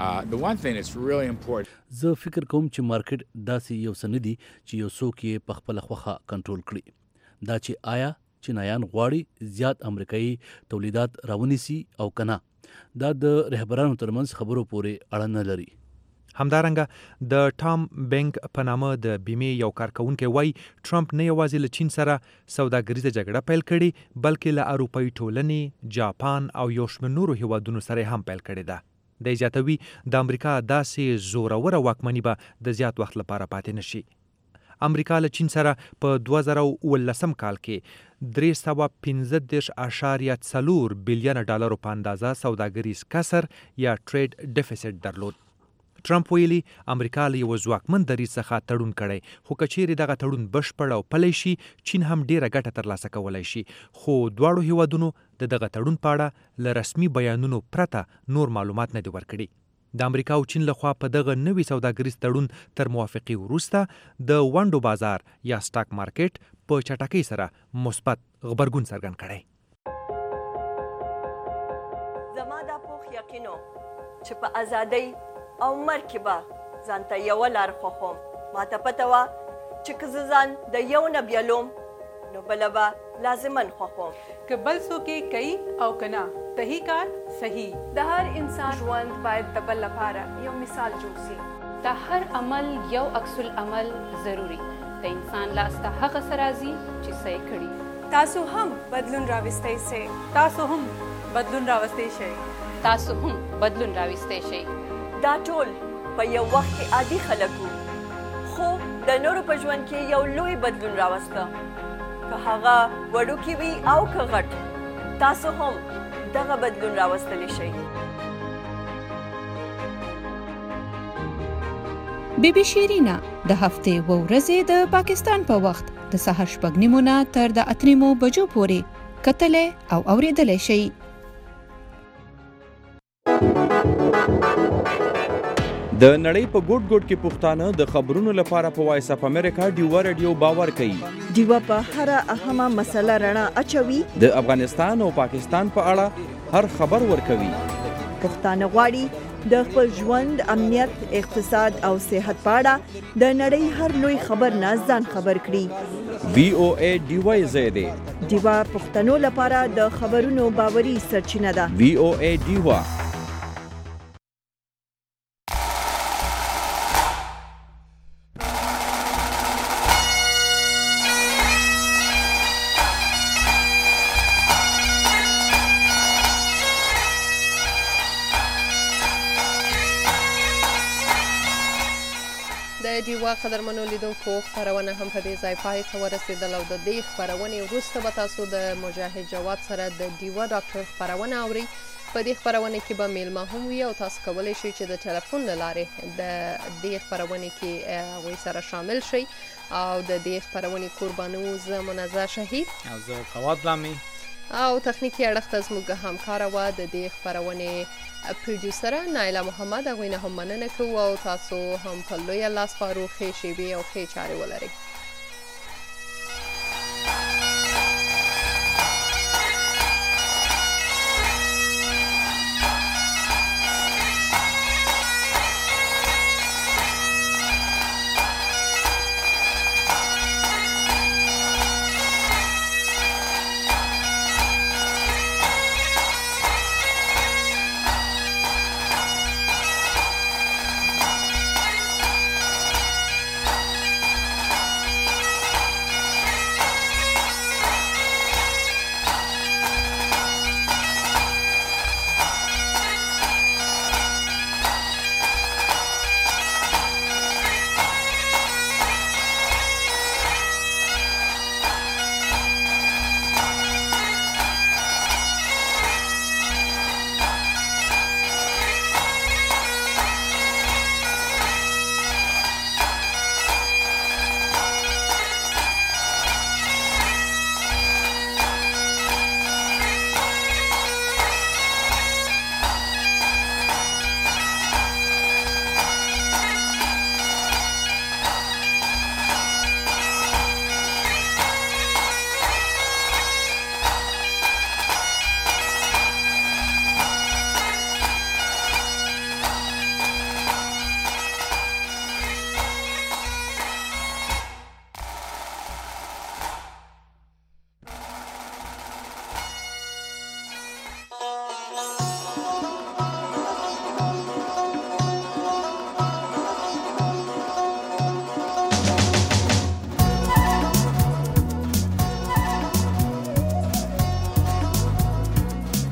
زه فکر کوم چې مارکیټ داسې یو څه نه دي چې یو څوک یې په خپله خوښه کنټرول کړي. دا چې آیا چینایان غواړي زیات امریکایي تولیدات راونیسي او کنه دا د رهبرانو ترمنځ خبرو پورې اړه نه لري. همدارنګه د ټام بینک په نامه د بیمې یو کارکونکي وایي ټرمپ نه یوازې له چین سره سوداګریزه جګړه پیل کړې بلکې له اروپایي ټولنې، جاپان او یو شمېر نورو هیوادونو سره هم پیل کړې ده. د زیاتوي د امریکا داسې زوروره واکمني به د زیات وخت لپاره پاتې نشي. امریکا له چین سره په 2019 کال کې $315.4 بلین په اندازه سوداګریز کسر یا ټریډ ډیفیسټ درلود. ټرمپ ویلي امریکا له یو ځواکمن دریځ څخه تړون کړی خو که چیرې دغه تړون بشپړ او پلی شي چین هم ډیره ګټه ترلاسه کولی شي خو دواړو هیوادونو د دغه تړون په اړه له رسمي بیانونو پرته نور معلومات نه دي ورکړي. د امریکا او چین لخوا په دغه نوي سوداګریز تړون تر موافقې وروسته د ونډو بازار یا سټاک مارکیټ په چټکۍ سره مثبت غبرګون څرګند کړی. زما دا پوخ یقینو چې په ازادۍ او مرګ کې به ځان ته یوه لار خوښوم. ماته پته وه چې که زه ځان د یو نه بیلوم نو بله به لازماً خوښوم. که بل څوک یې کوي او که نه صحیح کار صحیح. د هر انسان ژوند باید د بل لپاره یو مثال جوړ شي. د هر عمل یو عکس العمل ضروری. د انسان لاس ته هغه څه راځي چې څه یې کړي. تاسو هم بدلون راوستی شئ. تاسو هم بدلون راوستی شئ. تاسو هم بدلون راوستی شئ. دا ټول په یو وخت کې عادي خلک وو خو د نورو په ژوند کې یو لوی بدلون راوسته. که هغه وړوکی وي او که غټ تاسو هم دغه بدلون راوستلی شئ. بیبي شیرینا د هفتې و ورځې د پاکستان په وخت د سهار 6:30 نه تر د 8 بجو پورې کتلې او اوریدلې شئ. د نړۍ په ګوټ ګوټ کې پښتانه د خبرونو لپاره په وایس اپ امریکا ډیوا رادیو باور کوي. ډیوا په هر اهمه مسله رڼا اچوي. د افغانستان او پاکستان په اړه هر خبر ورکوي. پښتانه غواړي د خپل ژوند، امنیت، اقتصاد او صحت په اړه د نړۍ هر لوی خبر نه ځان خبر کړي. VOA ډیوا زیاده. ډیوا پښتنو لپاره د خبرونو باوري سرچینه ده. VOA ډیوا. د ډیوا قدرمنو لیدونکو خپرونه هم په دې ځای پای ته ورسېدل او د دې خپرونې وروسته به تاسو د مجاهد جواد سره د ډیوا ډاکټر خپرونه اورئ. په دې خپرونه کې به میلمه هم وي او تاسو کولی شئ چې د ټلیفون له لارې د دې خپرونې کې هغوی سره شامل شئ او د دې خپرونې قربانو زه منزه شهید او زه فواد لامي او تخنیکی اړخ ته زموږ همکاره وه د دې خپرونې پروډیوسره نایله محمد. هغوی نه هم مننه کوو او تاسو هم په لویه لاس پارو ښې شیبې او ښې چارې ولرئ.